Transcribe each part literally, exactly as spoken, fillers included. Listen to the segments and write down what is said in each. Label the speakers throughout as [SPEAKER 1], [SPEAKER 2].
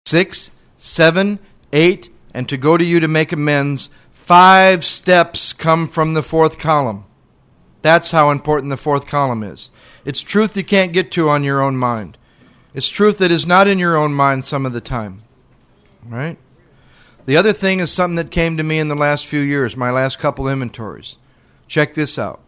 [SPEAKER 1] six, seven, eight, and to go to you to make amends. Five steps come from the fourth column. That's how important the fourth column is. It's truth you can't get to on your own mind. It's truth that is not in your own mind some of the time. Right? The other thing is something that came to me in the last few years, my last couple inventories. Check this out.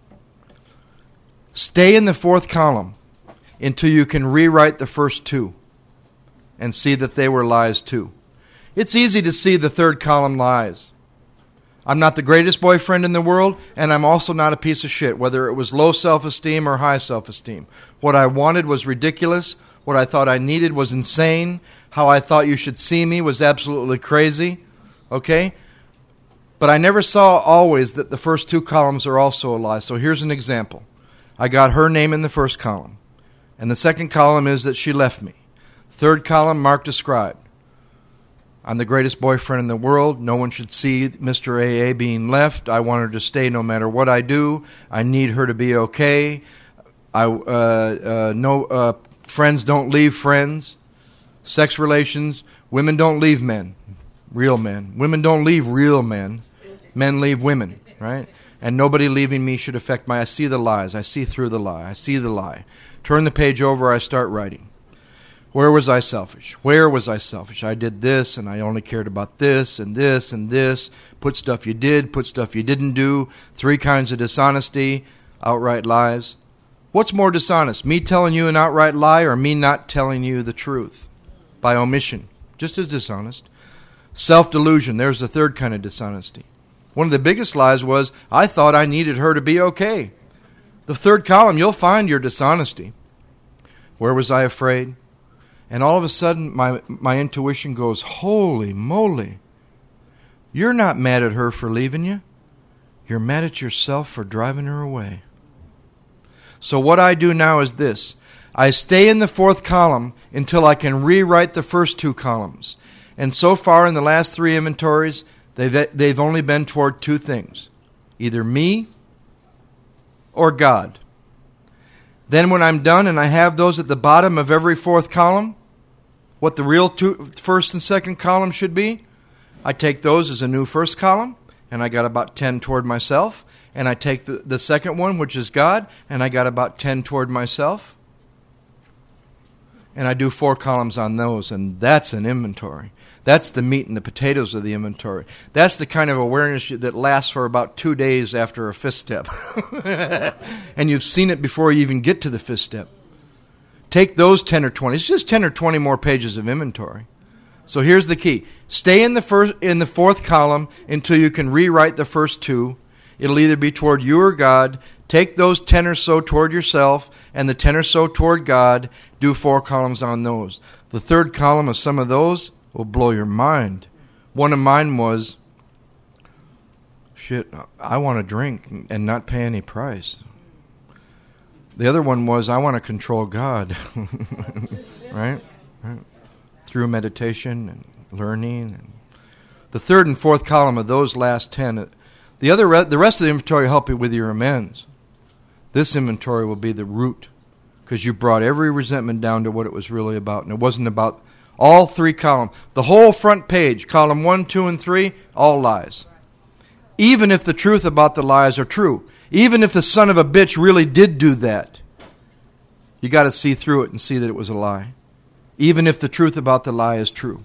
[SPEAKER 1] Stay in the fourth column until you can rewrite the first two and see that they were lies too. It's easy to see the third column lies. I'm not the greatest boyfriend in the world, and I'm also not a piece of shit, whether it was low self-esteem or high self-esteem. What I wanted was ridiculous. What I thought I needed was insane. How I thought you should see me was absolutely crazy. Okay? But I never saw always that the first two columns are also a lie. So here's an example. I got her name in the first column. And the second column is that she left me. Third column, Mark described. I'm the greatest boyfriend in the world. No one should see Mister A A being left. I want her to stay no matter what I do. I need her to be okay. I uh, uh, no uh, friends don't leave friends. Sex relations. Women don't leave men. Real men. Women don't leave real men. Men leave women, right? And nobody leaving me should affect my... I see the lies. I see through the lie. I see the lie. Turn the page over. I start writing. Where was I selfish? Where was I selfish? I did this, and I only cared about this, and this, and this. Put stuff you did, put stuff you didn't do. Three kinds of dishonesty, outright lies. What's more dishonest, me telling you an outright lie or me not telling you the truth? By omission. Just as dishonest. Self-delusion, there's the third kind of dishonesty. One of the biggest lies was, I thought I needed her to be okay. The third column, you'll find your dishonesty. Where was I afraid? And all of a sudden, my, my intuition goes, holy moly, you're not mad at her for leaving you. You're mad at yourself for driving her away. So what I do now is this. I stay in the fourth column until I can rewrite the first two columns. And so far in the last three inventories, they've, they've only been toward two things. Either me or God. Then when I'm done and I have those at the bottom of every fourth column, what the real two, first and second column should be, I take those as a new first column, and I got about ten toward myself. And I take the, the second one, which is God, and I got about ten toward myself. And I do four columns on those, and that's an inventory. That's the meat and the potatoes of the inventory. That's the kind of awareness that lasts for about two days after a fifth step. And you've seen it before you even get to the fifth step. Take those ten or twenty. It's just ten or twenty more pages of inventory. So here's the key. Stay in the first, in the fourth column until you can rewrite the first two. It'll either be toward you or God. Take those ten or so toward yourself and the ten or so toward God. Do four columns on those. The third column of some of those will blow your mind. One of mine was, shit, I want to drink and not pay any price. The other one was, I want to control God. right? right? Through meditation and learning. And the third and fourth column of those last ten, the other, re- the rest of the inventory will help you with your amends. This inventory will be the root, because you brought every resentment down to what it was really about. And it wasn't about all three columns. The whole front page, column one, two, and three, all lies. Even if the truth about the lies are true. Even if the son of a bitch really did do that. You got to see through it and see that it was a lie. Even if the truth about the lie is true.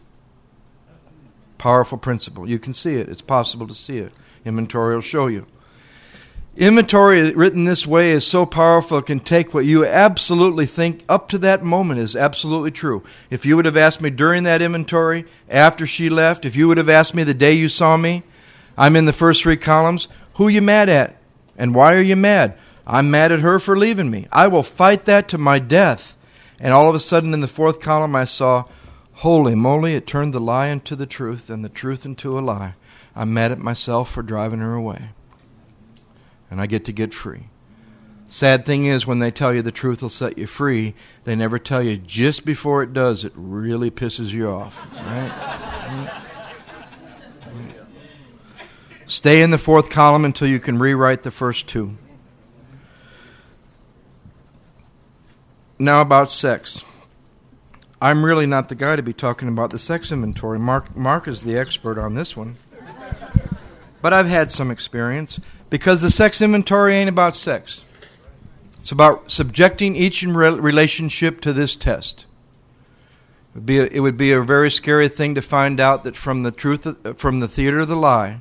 [SPEAKER 1] Powerful principle. You can see it. It's possible to see it. Inventory will show you. Inventory written this way is so powerful it can take what you absolutely think up to that moment is absolutely true. If you would have asked me during that inventory, after she left, if you would have asked me the day you saw me, I'm in the first three columns, who are you mad at? And why are you mad? I'm mad at her for leaving me. I will fight that to my death. And all of a sudden in the fourth column I saw, holy moly, it turned the lie into the truth and the truth into a lie. I'm mad at myself for driving her away. And I get to get free. Sad thing is, when they tell you the truth will set you free, they never tell you just before it does, it really pisses you off. Right? Stay in the fourth column until you can rewrite the first two. Now about sex. I'm really not the guy to be talking about the sex inventory. Mark, Mark is the expert on this one. But I've had some experience, because the sex inventory ain't about sex. It's about subjecting each relationship to this test. It would be a, it would be a very scary thing to find out that from the truth, of, from the theater of the lie,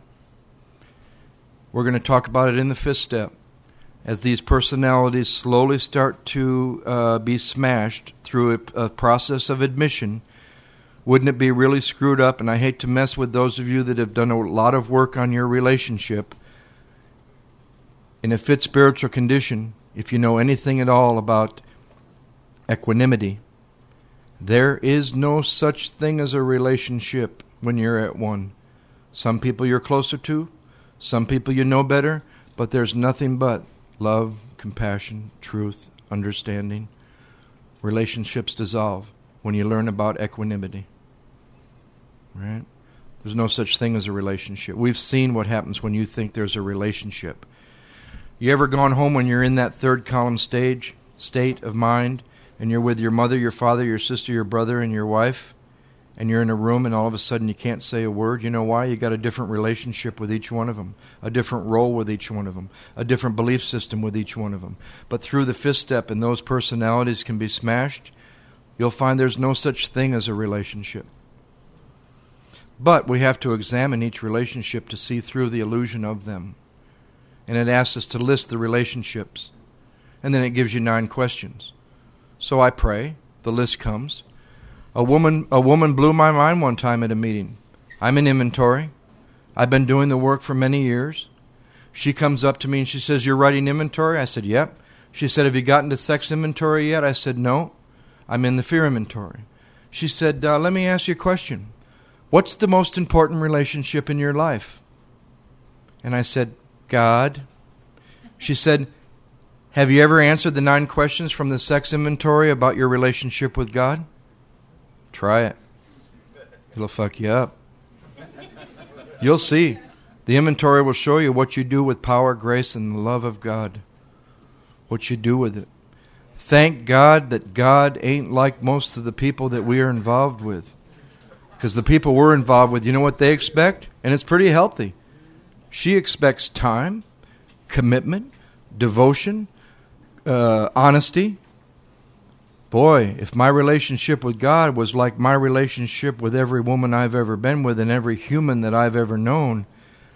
[SPEAKER 1] we're going to talk about it in the fifth step, as these personalities slowly start to uh, be smashed through a, a process of admission. Wouldn't it be really screwed up? And I hate to mess with those of you that have done a lot of work on your relationship. In a fit spiritual condition, if you know anything at all about equanimity, there is no such thing as a relationship when you're at one. Some people you're closer to, some people you know better, but there's nothing but love, compassion, truth, understanding. Relationships dissolve when you learn about equanimity. Right? There's no such thing as a relationship. We've seen what happens when you think there's a relationship. You ever gone home when you're in that third column stage, state of mind, and you're with your mother, your father, your sister, your brother, and your wife, and you're in a room and all of a sudden you can't say a word? You know why? You got a different relationship with each one of them, a different role with each one of them, a different belief system with each one of them. But through the fifth step, and those personalities can be smashed, you'll find there's no such thing as a relationship. But we have to examine each relationship to see through the illusion of them. And it asks us to list the relationships. And then it gives you nine questions. So I pray, the list comes. A woman a woman blew my mind one time at a meeting. I'm in inventory. I've been doing the work for many years. She comes up to me and she says, "You're writing inventory?" I said, "Yep." She said, "Have you gotten to sex inventory yet?" I said, "No. I'm in the fear inventory." She said, uh, "Let me ask you a question. What's the most important relationship in your life?" And I said, "God." She said, "Have you ever answered the nine questions from the sex inventory about your relationship with God?" Try it. It'll fuck you up. You'll see. The inventory will show you what you do with power, grace, and the love of God. What you do with it. Thank God that God ain't like most of the people that we are involved with. Because the people we're involved with, you know what they expect? And it's pretty healthy. She expects time, commitment, devotion, uh, honesty. Boy, if my relationship with God was like my relationship with every woman I've ever been with and every human that I've ever known,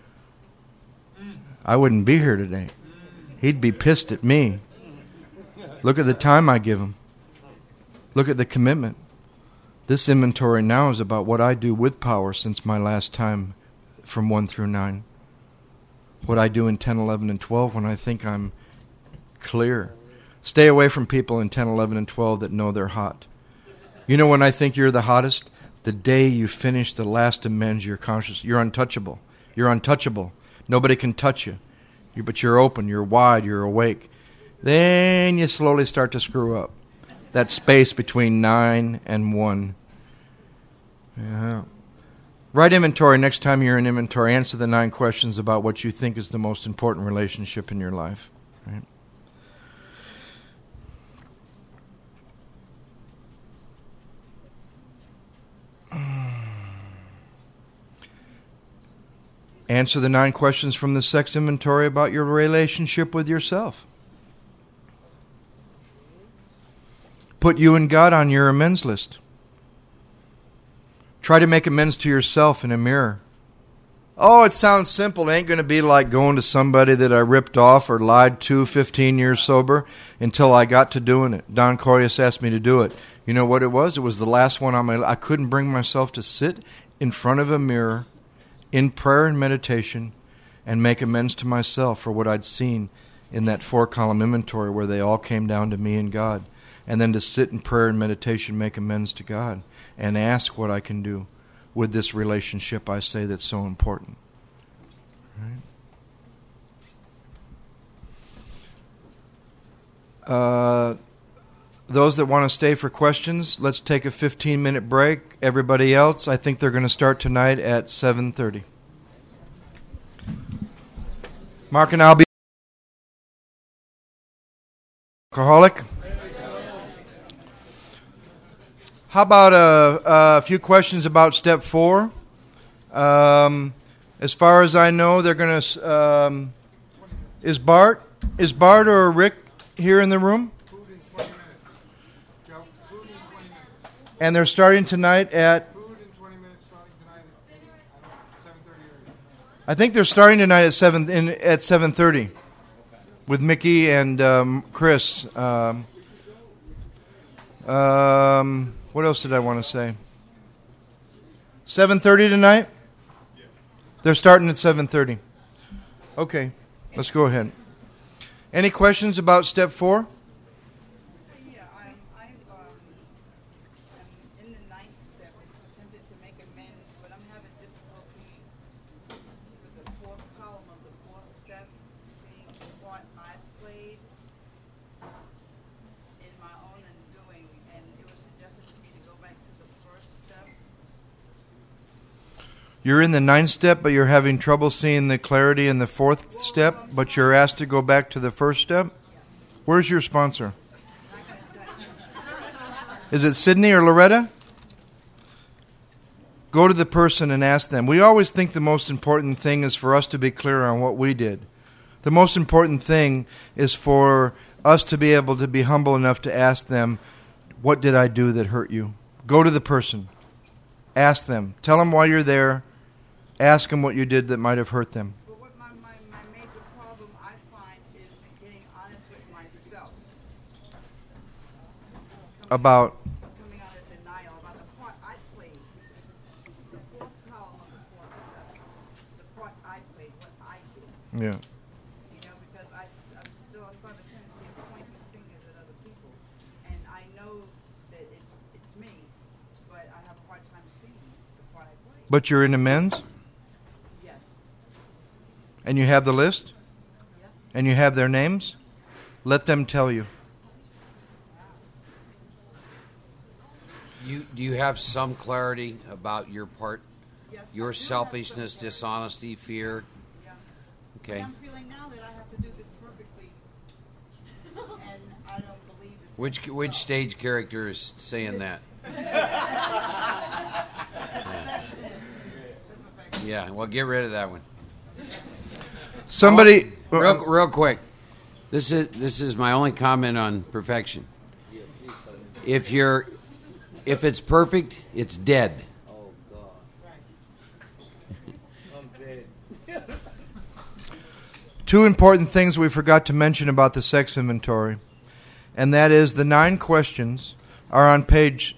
[SPEAKER 1] I wouldn't be here today. He'd be pissed at me. Look at the time I give him. Look at the commitment. This inventory now is about what I do with power since my last time from one through nine. What I do in ten, eleven, and twelve when I think I'm clear. Stay away from people in ten, eleven, and twelve that know they're hot. You know when I think you're the hottest? The day you finish the last amends, you're conscious. You're untouchable. You're untouchable. Nobody can touch you. you. But you're open, you're wide, you're awake. Then you slowly start to screw up. That space between nine and one. Yeah. Write inventory next time you're in inventory. Answer the nine questions about what you think is the most important relationship in your life. Right? Answer the nine questions from the sex inventory about your relationship with yourself. Put you and God on your amends list. Try to make amends to yourself in a mirror. Oh, it sounds simple. It ain't going to be like going to somebody that I ripped off or lied to fifteen years sober until I got to doing it. Don Corius asked me to do it. You know what it was? It was the last one on my list. I couldn't bring myself to sit in front of a mirror in prayer and meditation and make amends to myself for what I'd seen in that four-column inventory where they all came down to me and God. And then to sit in prayer and meditation, make amends to God and ask what I can do with this relationship I say that's so important. Right? Uh, those that want to stay for questions, let's take a fifteen-minute break. Everybody else, I think they're going to start tonight at seven thirty. Mark and I'll be alcoholic. How about a, a few questions about step four? Um, as far as I know, they're going to. Um, is Bart is Bart or Rick here in the room?
[SPEAKER 2] Food in twenty minutes. Joe, food in twenty minutes.
[SPEAKER 1] And they're starting tonight at.
[SPEAKER 2] Food in twenty minutes, starting tonight at seven thirty.
[SPEAKER 1] I think they're starting tonight at seven in, at seven thirty with Mickey and um, Chris. Um, um, what else did I want to say? seven thirty tonight? They're starting at seven thirty. Okay, let's go ahead. Any questions about step four?
[SPEAKER 3] Yeah, I'm, I um, am in the ninth step, attempted to make amends, but I'm having difficulty with the fourth column of the fourth step, seeing what I played in my own undoing, and it was suggested to me to go back to the first step.
[SPEAKER 1] You're in the ninth step, but you're having trouble seeing the clarity in the fourth step, but you're asked to go back to the first step? Where's your sponsor? Is it Sydney or Loretta? Go to the person and ask them. We always think the most important thing is for us to be clear on what we did. The most important thing is for us to be able to be humble enough to ask them, what did I do that hurt you? Go to the person. Ask them. Tell them why you're there. Ask them what you did that might have hurt them.
[SPEAKER 3] But what my, my, my major problem I find is getting honest with myself. Coming
[SPEAKER 1] About?
[SPEAKER 3] Coming out of denial about the part I played. The fourth column of the fourth step. The part I played, what I did.
[SPEAKER 1] Yeah.
[SPEAKER 3] You know, because I, I'm still, I still have a tendency of pointing fingers at other people. And I know that it, it's me, but I have a hard time seeing the part I played.
[SPEAKER 1] But you're in amends?
[SPEAKER 3] Yes.
[SPEAKER 1] And you have the list?
[SPEAKER 3] Yeah.
[SPEAKER 1] And you have their names? Let them tell you.
[SPEAKER 4] You do you have some clarity about your part?
[SPEAKER 3] Yes. I
[SPEAKER 4] Your
[SPEAKER 3] do have
[SPEAKER 4] selfishness,
[SPEAKER 3] some clarity.
[SPEAKER 4] dishonesty, fear?
[SPEAKER 3] Yeah.
[SPEAKER 4] Okay.
[SPEAKER 3] And I'm feeling now that I have to do this perfectly, and I don't believe it.
[SPEAKER 4] Which which stage character is saying that? Yeah, well, get rid of that one.
[SPEAKER 1] Somebody...
[SPEAKER 4] Real, real quick. This is this is my only comment on perfection. If you're, if it's perfect, it's dead.
[SPEAKER 1] Two important things we forgot to mention about the sex inventory, and that is the nine questions are on page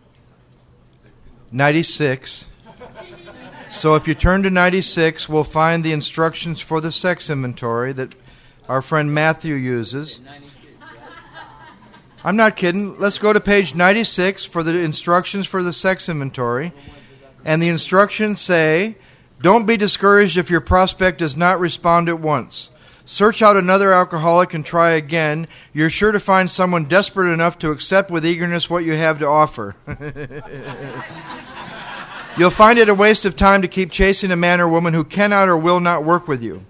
[SPEAKER 1] ninety-six. So if you turn to ninety-six, we'll find the instructions for the sex inventory that our friend Matthew uses. I'm not kidding. Let's go to page ninety-six for the instructions for the sex inventory. And the instructions say, don't be discouraged if your prospect does not respond at once. Search out another alcoholic and try again. You're sure to find someone desperate enough to accept with eagerness what you have to offer. You'll find it a waste of time to keep chasing a man or woman who cannot or will not work with you.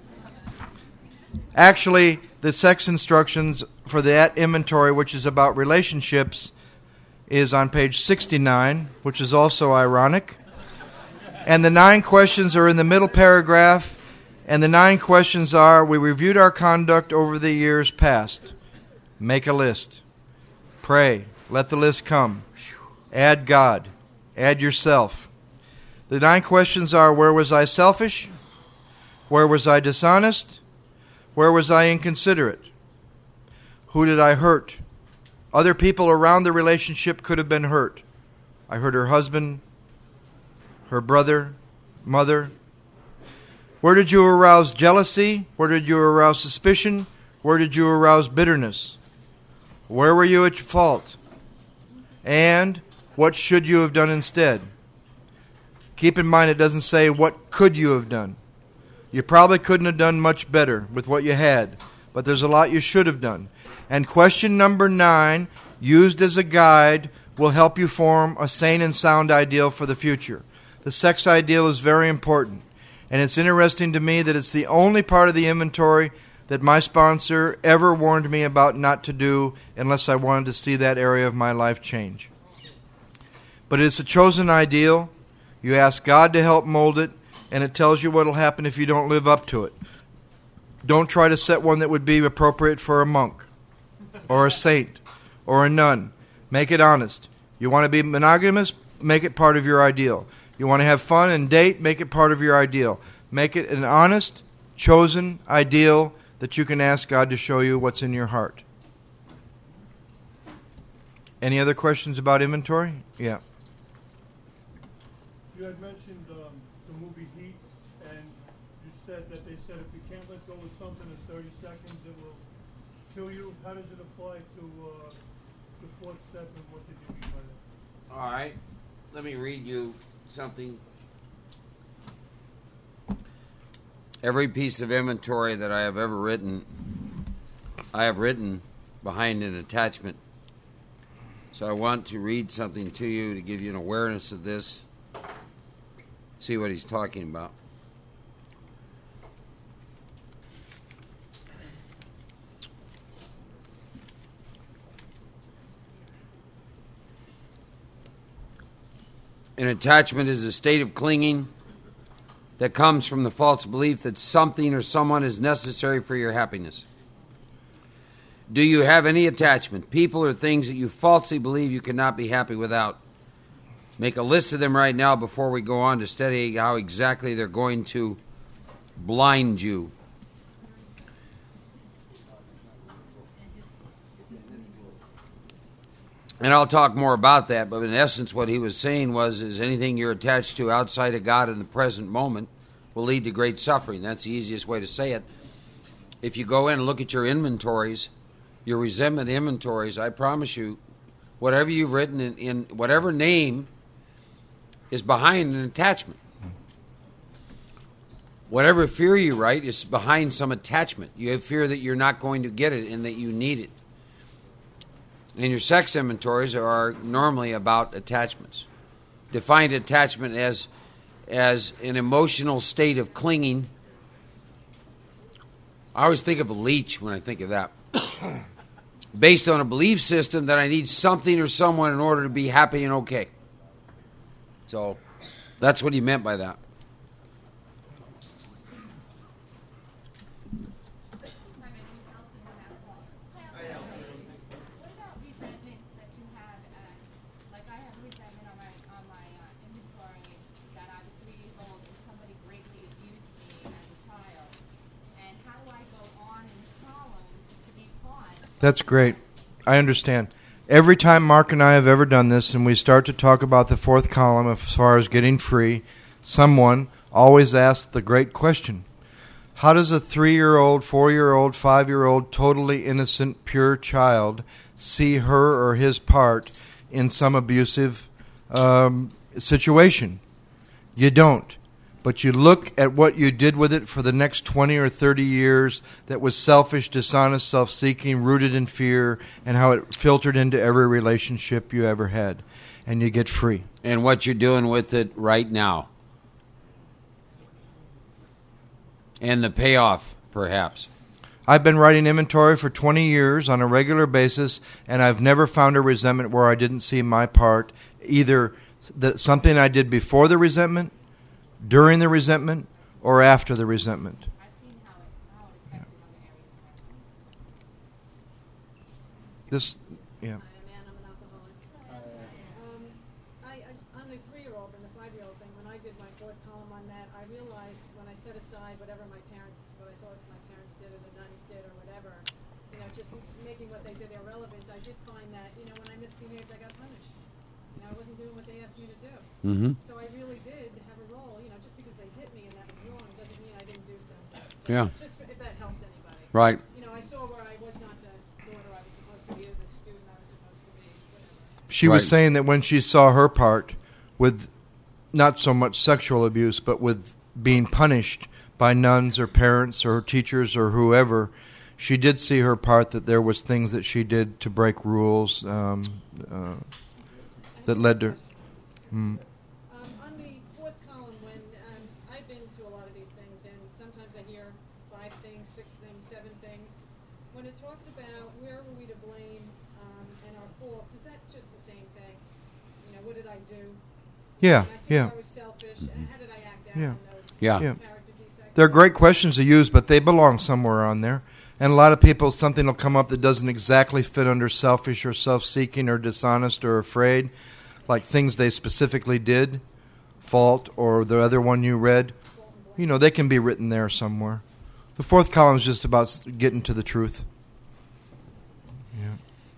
[SPEAKER 1] Actually, the sex instructions for that inventory, which is about relationships, is on page sixty-nine, which is also ironic. And the nine questions are in the middle paragraph. And the nine questions are, we reviewed our conduct over the years past. Make a list. Pray. Let the list come. Add God. Add yourself. The nine questions are, where was I selfish? Where was I dishonest? Where was I inconsiderate? Who did I hurt? Other people around the relationship could have been hurt. I hurt her husband, her brother, mother. Where did you arouse jealousy? Where did you arouse suspicion? Where did you arouse bitterness? Where were you at fault? And what should you have done instead? Keep in mind it doesn't say what could you have done. You probably couldn't have done much better with what you had, but there's a lot you should have done. And question number nine, used as a guide, will help you form a sane and sound ideal for the future. The sex ideal is very important. And it's interesting to me that it's the only part of the inventory that my sponsor ever warned me about not to do unless I wanted to see that area of my life change. But it's a chosen ideal. You ask God to help mold it, and it tells you what will happen if you don't live up to it. Don't try to set one that would be appropriate for a monk or a saint or a nun. Make it honest. You want to be monogamous? Make it part of your ideal. You want to have fun and date? Make it part of your ideal. Make it an honest, chosen ideal that you can ask God to show you what's in your heart. Any other questions about inventory? Yeah.
[SPEAKER 2] You had mentioned um, the movie Heat, and you said that they said if you can't let go of something in thirty seconds, it will kill you. How does it apply to uh, the fourth step, and what did you mean by that?
[SPEAKER 4] All right. Let me read you something. Every piece of inventory that I have ever written, I have written behind an attachment. So I want to read something to you to give you an awareness of this. See what he's talking about. An attachment is a state of clinging that comes from the false belief that something or someone is necessary for your happiness. Do you have any attachment, people or things that you falsely believe you cannot be happy without? Make a list of them right now before we go on to study how exactly they're going to blind you. And I'll talk more about that, but in essence what he was saying was is anything you're attached to outside of God in the present moment will lead to great suffering. That's the easiest way to say it. If you go in and look at your inventories, your resentment inventories, I promise you, whatever you've written in, in whatever name is behind an attachment. Whatever fear you write is behind some attachment. You have fear that you're not going to get it and that you need it. And your sex inventories are normally about attachments. Defined attachment as as an emotional state of clinging. I always think of a leech when I think of that. Based on a belief system that I need something or someone in order to be happy and okay. So that's what he meant by that.
[SPEAKER 1] That's great. I understand. Every time Mark and I have ever done this and we start to talk about the fourth column as far as getting free, someone always asks the great question. How does a three-year-old, four-year-old, five-year-old, totally innocent, pure child see her or his part in some abusive um, situation? You don't. But you look at what you did with it for the next twenty or thirty years that was selfish, dishonest, self-seeking, rooted in fear, and how it filtered into every relationship you ever had. And you get free.
[SPEAKER 4] And what you're doing with it right now. And the payoff, perhaps.
[SPEAKER 1] I've been writing inventory for twenty years on a regular basis, and I've never found a resentment where I didn't see my part, either the, something I did before the resentment, during the resentment, or after the resentment. Yeah. This, yeah.
[SPEAKER 5] I'm Ann, I'm an alcoholic. Um, I, I, on the three-year-old and the five-year-old thing, when I did my fourth column on that, I realized when I set aside whatever my parents, what I thought my parents did or the nuns did or whatever, you know, just making what they did irrelevant, I did find that, you know, when I misbehaved, I got punished. You know, I wasn't doing what they asked me to do.
[SPEAKER 4] Mm-hmm.
[SPEAKER 5] So I really did have a role, you know, just because they hit me and that was wrong doesn't mean I didn't do so. So
[SPEAKER 4] Yeah.
[SPEAKER 5] just if that helps anybody.
[SPEAKER 4] Right.
[SPEAKER 5] You know, I saw where I was not the daughter I was supposed to be or the student I was supposed to be, whatever.
[SPEAKER 1] She
[SPEAKER 4] Right.
[SPEAKER 1] was saying that when she saw her part with not so much sexual abuse, but with being punished by nuns or parents or teachers or whoever, she did see her part that there was things that she did to break rules um, uh, that led to... Mm.
[SPEAKER 5] Um, on the fourth column, when um, I've been to a lot of these things, and sometimes I hear five things, six things, seven things. When it talks about where were we to blame um, and our faults, is that just the same thing? You know, what did I do?
[SPEAKER 1] Yeah,
[SPEAKER 5] And I see
[SPEAKER 1] yeah,
[SPEAKER 5] if I was selfish, and how did I act out
[SPEAKER 1] Yeah.
[SPEAKER 5] on those
[SPEAKER 4] Yeah.
[SPEAKER 1] yeah.
[SPEAKER 5] character defects?
[SPEAKER 1] They're great questions to use, but they belong somewhere on there. And a lot of people, something will come up that doesn't exactly fit under selfish or self-seeking or dishonest or afraid, like things they specifically did, fault, or the other one you read. You know, they can be written there somewhere. The fourth column is just about s- getting to the truth. Yeah.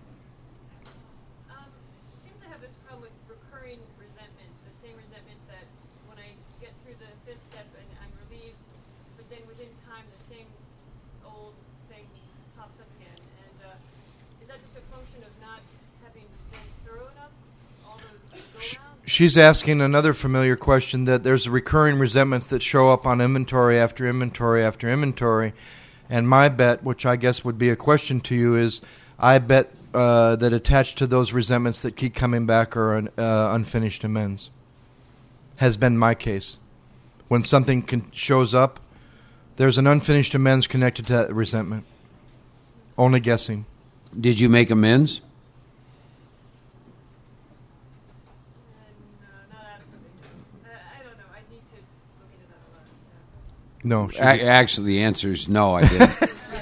[SPEAKER 6] Um, seems I have this problem with recurring resentment, the same resentment that when I get through the fifth step and I'm relieved, but then within time the same old thing pops up again. And uh, is that just a function of not having been thorough enough? All those
[SPEAKER 1] Sh-
[SPEAKER 6] go-rounds?
[SPEAKER 1] She's asking another familiar question, that there's recurring resentments that show up on inventory after inventory after inventory. And my bet, which I guess would be a question to you, is I bet uh, that attached to those resentments that keep coming back are un, uh, unfinished amends. Has been my case. When something can, shows up, there's an unfinished amends connected to that resentment. Only guessing.
[SPEAKER 4] Did you make amends?
[SPEAKER 6] And, uh, not adequately. Uh, I don't know. I need to look into that a lot. Yeah.
[SPEAKER 1] No. She
[SPEAKER 4] A- actually, the answer is no, I didn't.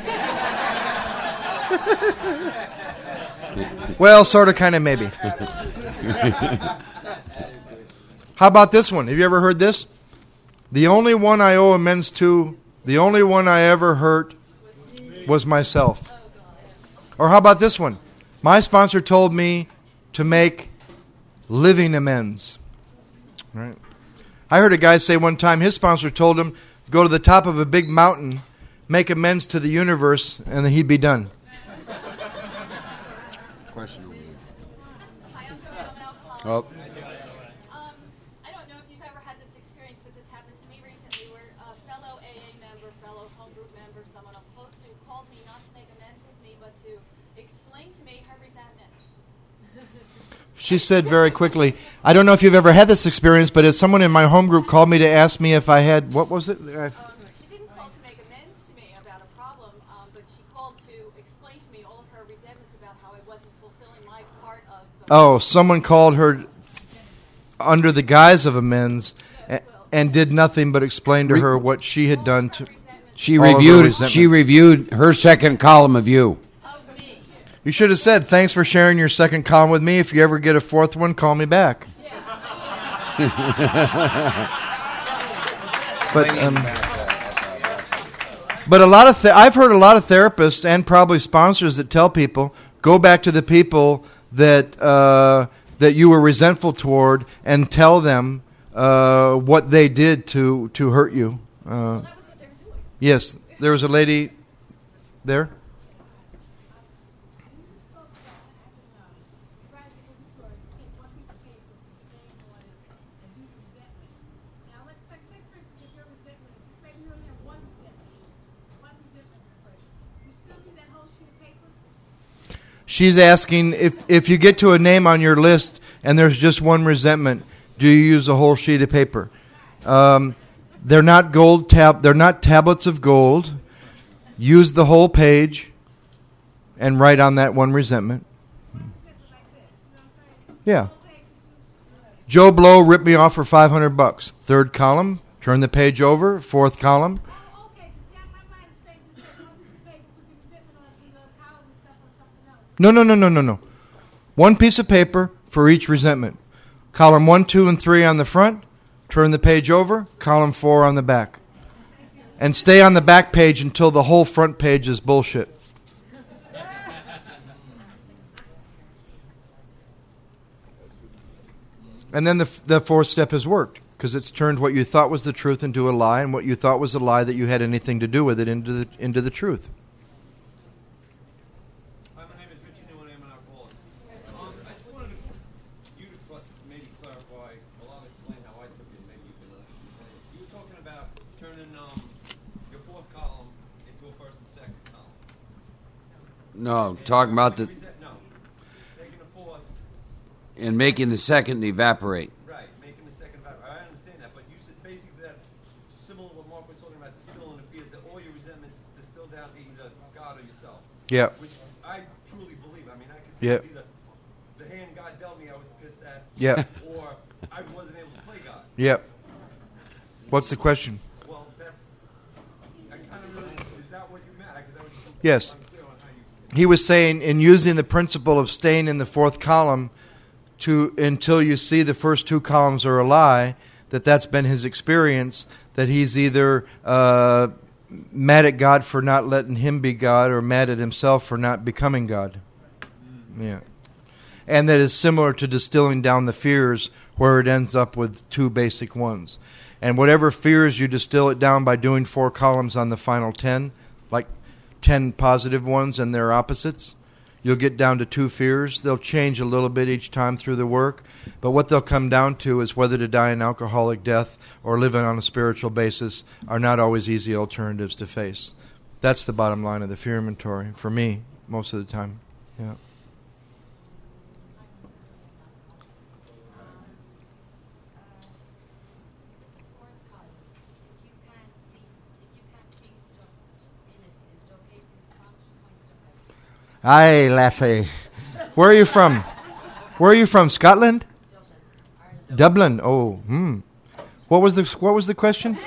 [SPEAKER 1] Well, sort of, kind of, maybe. How about this one? Have you ever heard this? The only one I owe amends to, the only one I ever hurt was myself. Or how about this one? My sponsor told me to make living amends. Right? I heard a guy say one time his sponsor told him to go to the top of a big mountain, make amends to the universe, and then he'd be done.
[SPEAKER 4] Question.
[SPEAKER 7] Hi, I'm Joanne. I'm an alcoholic.
[SPEAKER 4] Oh,
[SPEAKER 7] Um, I don't know if you've ever had this experience, but this happened to me recently where a fellow A A member, fellow home group member, someone I'm close to, called me not to make amends with me, but to explain to me her resentments.
[SPEAKER 1] She said very quickly, I don't know if you've ever had this experience, but as someone in my home group called me to ask me if I had, what was it? Uh,
[SPEAKER 7] Um, she didn't call to make amends to me about a problem, um, but she called to explain to me all of her resentments about how I wasn't fulfilling my part of the...
[SPEAKER 1] Oh, someone called her under the guise of amends a- and did nothing but explain to her what she had done to.
[SPEAKER 4] she
[SPEAKER 1] All of her
[SPEAKER 4] reviewed.
[SPEAKER 1] resentments.
[SPEAKER 4] She reviewed her second column of you.
[SPEAKER 7] Of me.
[SPEAKER 1] You should have said, thanks for sharing your second column with me. If you ever get a fourth one, call me back. But um, but a lot of th- I've heard a lot of therapists and probably sponsors that tell people, go back to the people that uh, that you were resentful toward and tell them uh, what they did to to hurt you. Uh,
[SPEAKER 7] That was what they were doing.
[SPEAKER 1] yes, there was a lady there. She's asking if, if you get to a name on your list and there's just one resentment, do you use a whole sheet of paper? Um, they're not gold tab. They're not tablets of gold. Use the whole page and write on that one resentment. Yeah. Joe Blow ripped me off for five hundred bucks. Third column. Turn the page over. Fourth column. No, no, no, no, no, no. One piece of paper for each resentment. Column one, two, and three on the front. Turn the page over. Column four on the back. And stay on the back page until the whole front page is bullshit. And then the the fourth step has worked because it's turned what you thought was the truth into a lie, and what you thought was a lie that you had anything to do with it into the into the truth.
[SPEAKER 8] Hi, my name is Richie New, and I'm an alcoholic. Um, I just wanted to, you to cl- maybe clarify, well, I'll explain how I took it, maybe you can uh, explain it. You were talking about turning um, your fourth column into a first and second column.
[SPEAKER 4] No, talking about the
[SPEAKER 8] Resent- No, taking the fourth,
[SPEAKER 4] and making the second evaporate.
[SPEAKER 8] right, making the second evaporate. I understand that, but you said basically that, similar to what Mark was talking about, distilling the fears, that all your resentments distill down to either God or yourself.
[SPEAKER 1] Yeah.
[SPEAKER 8] Which I truly believe. I mean, I can
[SPEAKER 1] Yeah.
[SPEAKER 8] see the the hand God dealt me I was pissed at.
[SPEAKER 1] Yeah.
[SPEAKER 8] Or I wasn't able to play God.
[SPEAKER 1] Yep. What's the question?
[SPEAKER 8] Well, that's, I kind of really, is that what you meant? Because I was just
[SPEAKER 1] Yes.
[SPEAKER 8] unclear on how you.
[SPEAKER 1] He was saying, in using the principle of staying in the fourth column to until you see the first two columns are a lie, that that's been his experience, that he's either uh, mad at God for not letting him be God or mad at himself for not becoming God. Yeah. And that is similar to distilling down the fears where it ends up with two basic ones. And whatever fears you distill it down by doing four columns on the final ten, like ten positive ones and their opposites, you'll get down to two fears. They'll change a little bit each time through the work, but what they'll come down to is whether to die an alcoholic death or living on a spiritual basis are not always easy alternatives to face. That's the bottom line of the fear inventory for me most of the time. Yeah. Aye, lassie. Where are you from? Where are you from? Scotland? Dublin. Oh, hmm. What was the What was the question?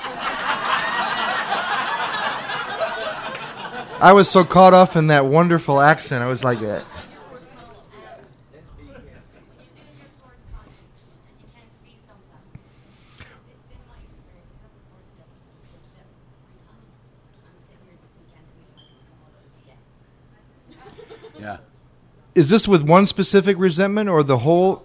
[SPEAKER 1] I was so caught off in that wonderful accent. I was like, uh,
[SPEAKER 4] Yeah.
[SPEAKER 1] is this with one specific resentment or the whole?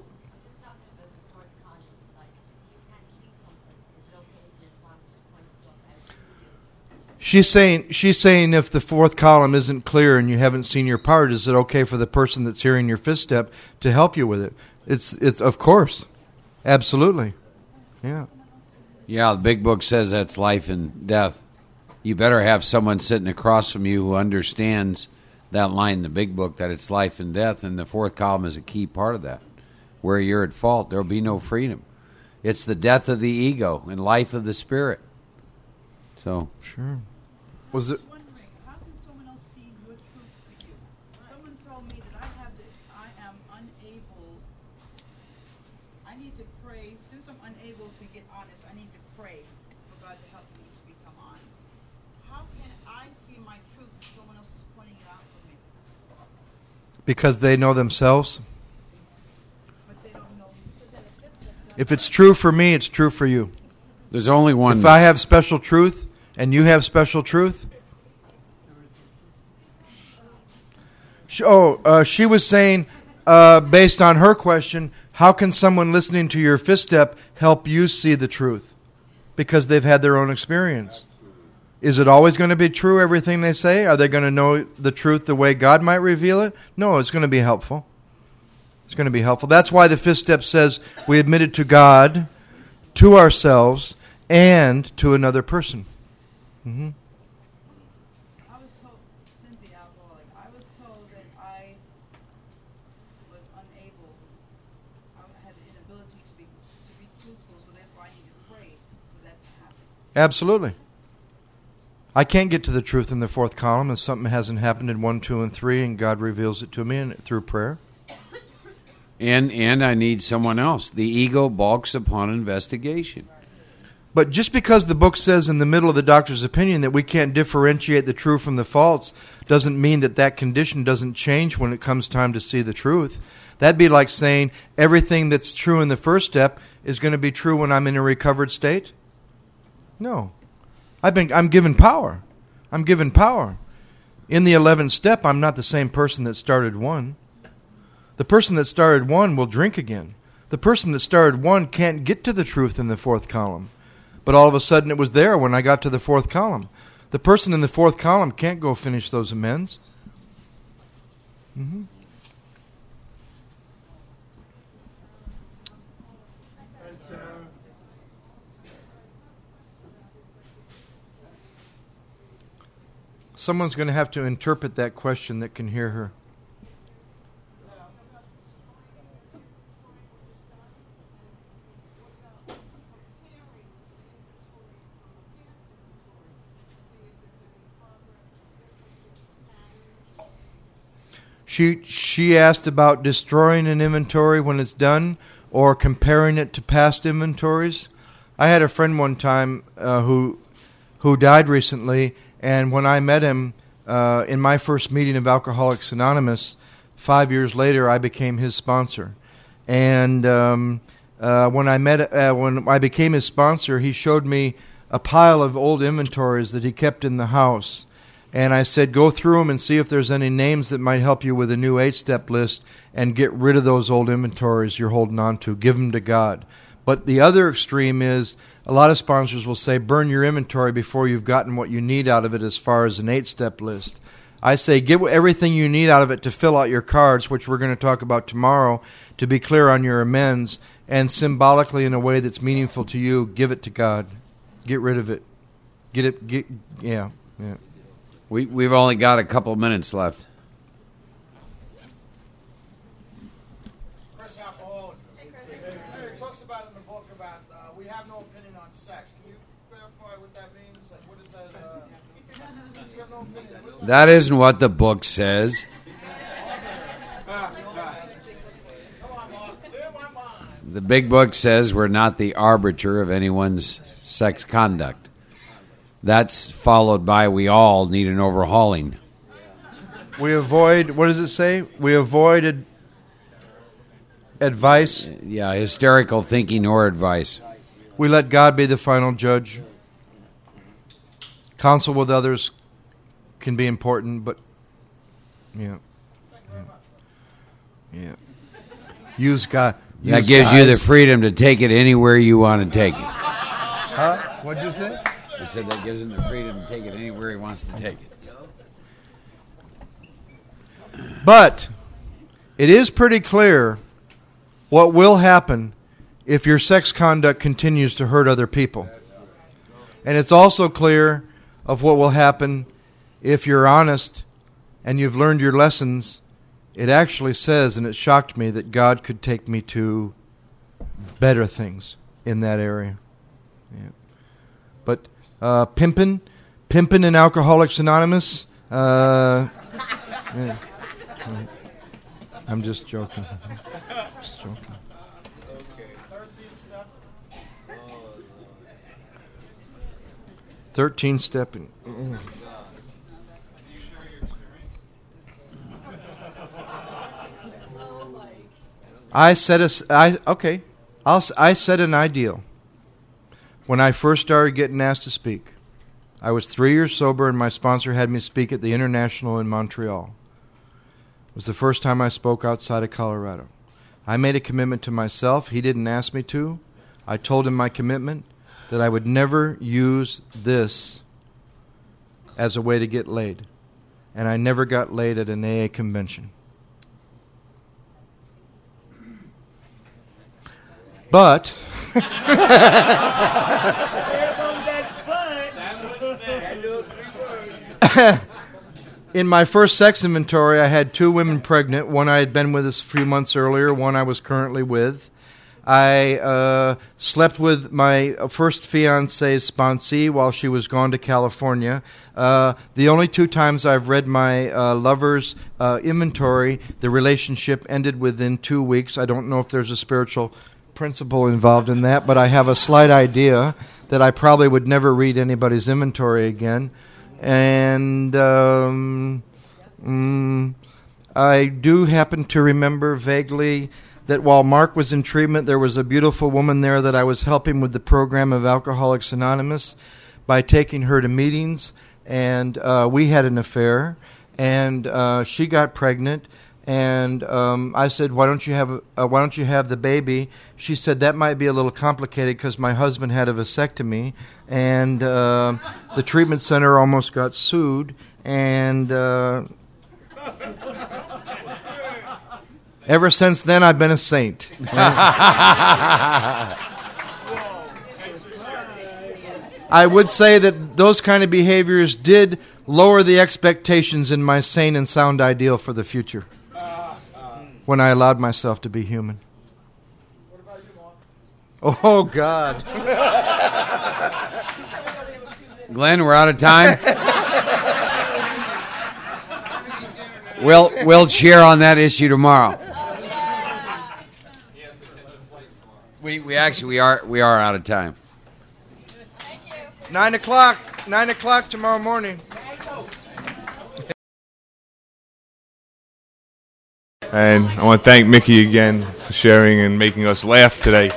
[SPEAKER 1] She's saying she's saying if the fourth column isn't clear and you haven't seen your part, is it okay for the person that's hearing your fifth step to help you with it? It's it's of course, absolutely, yeah.
[SPEAKER 4] Yeah, the big book says that's life and death. You better have someone sitting across from you who understands that line in the big book that it's life and death, and the fourth column is a key part of that. Where you're at fault, there will be no freedom. It's the death of the ego and life of the spirit. So
[SPEAKER 1] Sure. Was it?
[SPEAKER 3] I was wondering, how can someone else see your truth for you? Someone told me that I have the, I am unable, I need to pray, since I'm unable to get honest, I need to pray for God to help me to become honest. How can I see my truth if someone else is pointing it out for me?
[SPEAKER 1] Because they know themselves.
[SPEAKER 3] But they don't know me.
[SPEAKER 1] If it's true for me, it's true for you.
[SPEAKER 4] there's only one.
[SPEAKER 1] If I have special truth and you have special truth. Sh- Oh, uh, she was saying, uh, based on her question, how can someone listening to your fifth step help you see the truth? Because they've had their own experience. Is it always going to be true, everything they say? Are they going to know the truth the way God might reveal it? No, it's going to be helpful. It's going to be helpful. That's why the fifth step says we admit it to God, to ourselves, and to another person. Mm-hmm.
[SPEAKER 3] I was told, Cynthia Alcoholic, I was told that I was unable, I had the inability to be to be truthful, so therefore I need to pray for that to happen.
[SPEAKER 1] Absolutely. I can't get to the truth in the fourth column if something hasn't happened in one, two, and three, and God reveals it to me and through prayer.
[SPEAKER 4] And and I need someone else. The ego balks upon investigation.
[SPEAKER 1] But just because the book says in the middle of the doctor's opinion that we can't differentiate the true from the false doesn't mean that that condition doesn't change when it comes time to see the truth. That'd be like saying everything that's true in the first step is going to be true when I'm in a recovered state. No. I've been I'm given power. I'm given power. In the eleventh step, I'm not the same person that started one. The person that started one will drink again. The person that started one can't get to the truth in the fourth column. But all of a sudden it was there when I got to the fourth column. The person in the fourth column can't go finish those amends. Mm-hmm.
[SPEAKER 2] And Sarah,
[SPEAKER 1] Someone's going to have to interpret that question that can hear her. She she asked about destroying an inventory when it's done or comparing it to past inventories. I had a friend one time uh, who who died recently, and when I met him uh, in my first meeting of Alcoholics Anonymous, five years later, I became his sponsor. And um, uh, when I met uh, when I became his sponsor, he showed me a pile of old inventories that he kept in the house. And I said, go through them and see if there's any names that might help you with a new eight-step list and get rid of those old inventories you're holding on to. Give them to God. But the other extreme is a lot of sponsors will say, burn your inventory before you've gotten what you need out of it as far as an eight-step list. I say, get everything you need out of it to fill out your cards, which we're going to talk about tomorrow, to be clear on your amends, and symbolically in a way that's meaningful to you, give it to God. Get rid of it. Get it, get, yeah, yeah.
[SPEAKER 4] We, we've only got a couple minutes left.
[SPEAKER 9] Chris Alcoholic. It talks about in the book about uh, we have no opinion on sex. Can you clarify what that means? Like, what is that? Uh, you have no opinion. What is that?
[SPEAKER 4] That isn't what the book says. The big book says we're not the arbiter of anyone's sex conduct. That's followed by we all need an overhauling.
[SPEAKER 1] We avoid, what does it say? We avoided advice.
[SPEAKER 4] Yeah, hysterical thinking or advice.
[SPEAKER 1] We let God be the final judge. Counsel with others can be important, but yeah. Yeah. yeah. Use God. Use
[SPEAKER 4] That gives
[SPEAKER 1] guys.
[SPEAKER 4] you the freedom to take it anywhere you want to take it.
[SPEAKER 1] Huh? What'd you say?
[SPEAKER 4] I said that gives him the freedom to take it anywhere he wants to take it.
[SPEAKER 1] But it is pretty clear what will happen if your sex conduct continues to hurt other people. And it's also clear of what will happen if you're honest and you've learned your lessons. It actually says, and it shocked me, that God could take me to better things in that area. Yeah. But uh, pimpin', pimpin' in Alcoholics Anonymous, uh, yeah. I'm just joking. Just joking. Thirteen stepping. I set a, I, okay, I'll, I set an ideal. When I first started getting asked to speak, I was three years sober, and my sponsor had me speak at the International in Montreal. It was the first time I spoke outside of Colorado. I made a commitment to myself. He didn't ask me to. I told him my commitment that I would never use this as a way to get laid. And I never got laid at an A A convention. But in my first sex inventory, I had two women pregnant. One I had been with a few months earlier, one I was currently with. I uh, slept with my first fiancee's sponsee while she was gone to California. Uh, the only two times I've read my uh, lover's uh, inventory, the relationship ended within two weeks. I don't know if there's a spiritual principle involved in that, but I have a slight idea that I probably would never read anybody's inventory again. And um, mm, I do happen to remember vaguely that while Mark was in treatment, there was a beautiful woman there that I was helping with the program of Alcoholics Anonymous by taking her to meetings, and uh, we had an affair, and uh, she got pregnant. And um, I said, "Why don't you have uh, Why don't you have the baby?" She said, "That might be a little complicated because my husband had a vasectomy, and uh, the treatment center almost got sued." And uh, ever since then, I've been a saint. I would say that those kind of behaviors did lower the expectations in my sane and sound ideal for the future. When I allowed myself to be human.
[SPEAKER 9] What about you, Mark?
[SPEAKER 1] Oh, God.
[SPEAKER 4] Glenn, we're out of time. We'll we'll cheer on that issue tomorrow. We we actually we are we are out of time.
[SPEAKER 7] Thank you.
[SPEAKER 1] Nine o'clock. Nine o'clock tomorrow morning.
[SPEAKER 10] And I want to thank Mickey again for sharing and making us laugh today.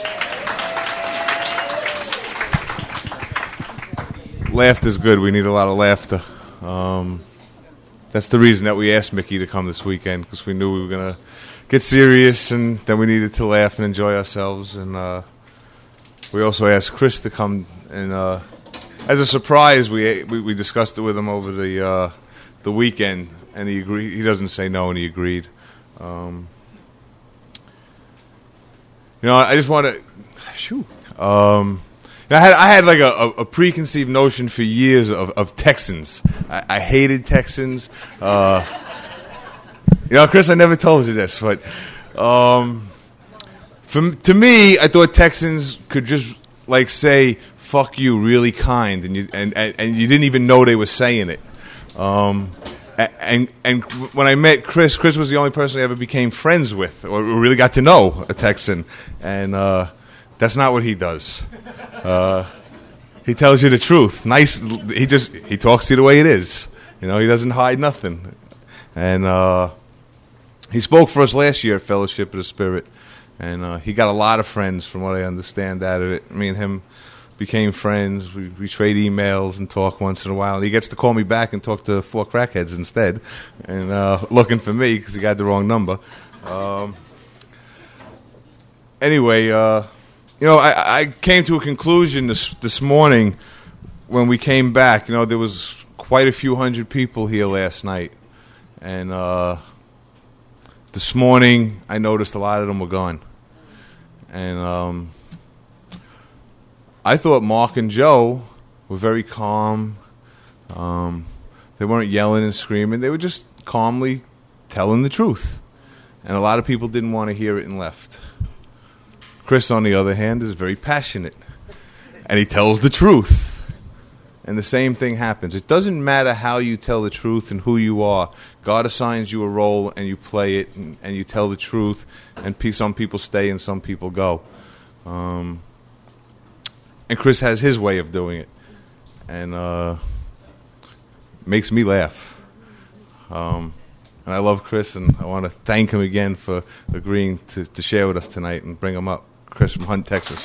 [SPEAKER 10] Laughter's good. We need a lot of laughter. Um, that's the reason that we asked Mickey to come this weekend, because we knew we were going to get serious and then we needed to laugh and enjoy ourselves. And uh, we also asked Chris to come, and uh, as a surprise, we, we we discussed it with him over the uh, the weekend, and he agreed. He doesn't say no, and he agreed. Um, you know, I just want to. Shoo. Um, I had I had like a, a, a preconceived notion for years of, of Texans. I, I hated Texans. Uh, you know, Chris, I never told you this, but um, from to me, I thought Texans could just like say "fuck you" really kind, and you and, and, and you didn't even know they were saying it. Um, and and when I met Chris, Chris was the only person I ever became friends with, or really got to know a Texan, and uh, that's not what he does. Uh, he tells you the truth. Nice. He just he talks to you the way it is. You know, he doesn't hide nothing. And uh, he spoke for us last year at Fellowship of the Spirit, and uh, he got a lot of friends, from what I understand out of it. Me and him became friends. We, we trade emails and talk once in a while. And he gets to call me back and talk to four crackheads instead, and uh, looking for me because he got the wrong number. Um, anyway, uh, you know, I, I came to a conclusion this this morning when we came back. You know, there was quite a few hundred people here last night, and uh, this morning I noticed a lot of them were gone, and um, I thought Mark and Joe were very calm. Um, they weren't yelling and screaming. They were just calmly telling the truth. And a lot of people didn't want to hear it and left. Chris, on the other hand, is very passionate. And he tells the truth. And the same thing happens. It doesn't matter how you tell the truth and who you are. God assigns you a role and you play it and, and you tell the truth. And pe- some people stay and some people go. Um... And Chris has his way of doing it, and uh, makes me laugh. Um, and I love Chris, and I want to thank him again for agreeing to, to share with us tonight and bring him up. Chris from Hunt, Texas.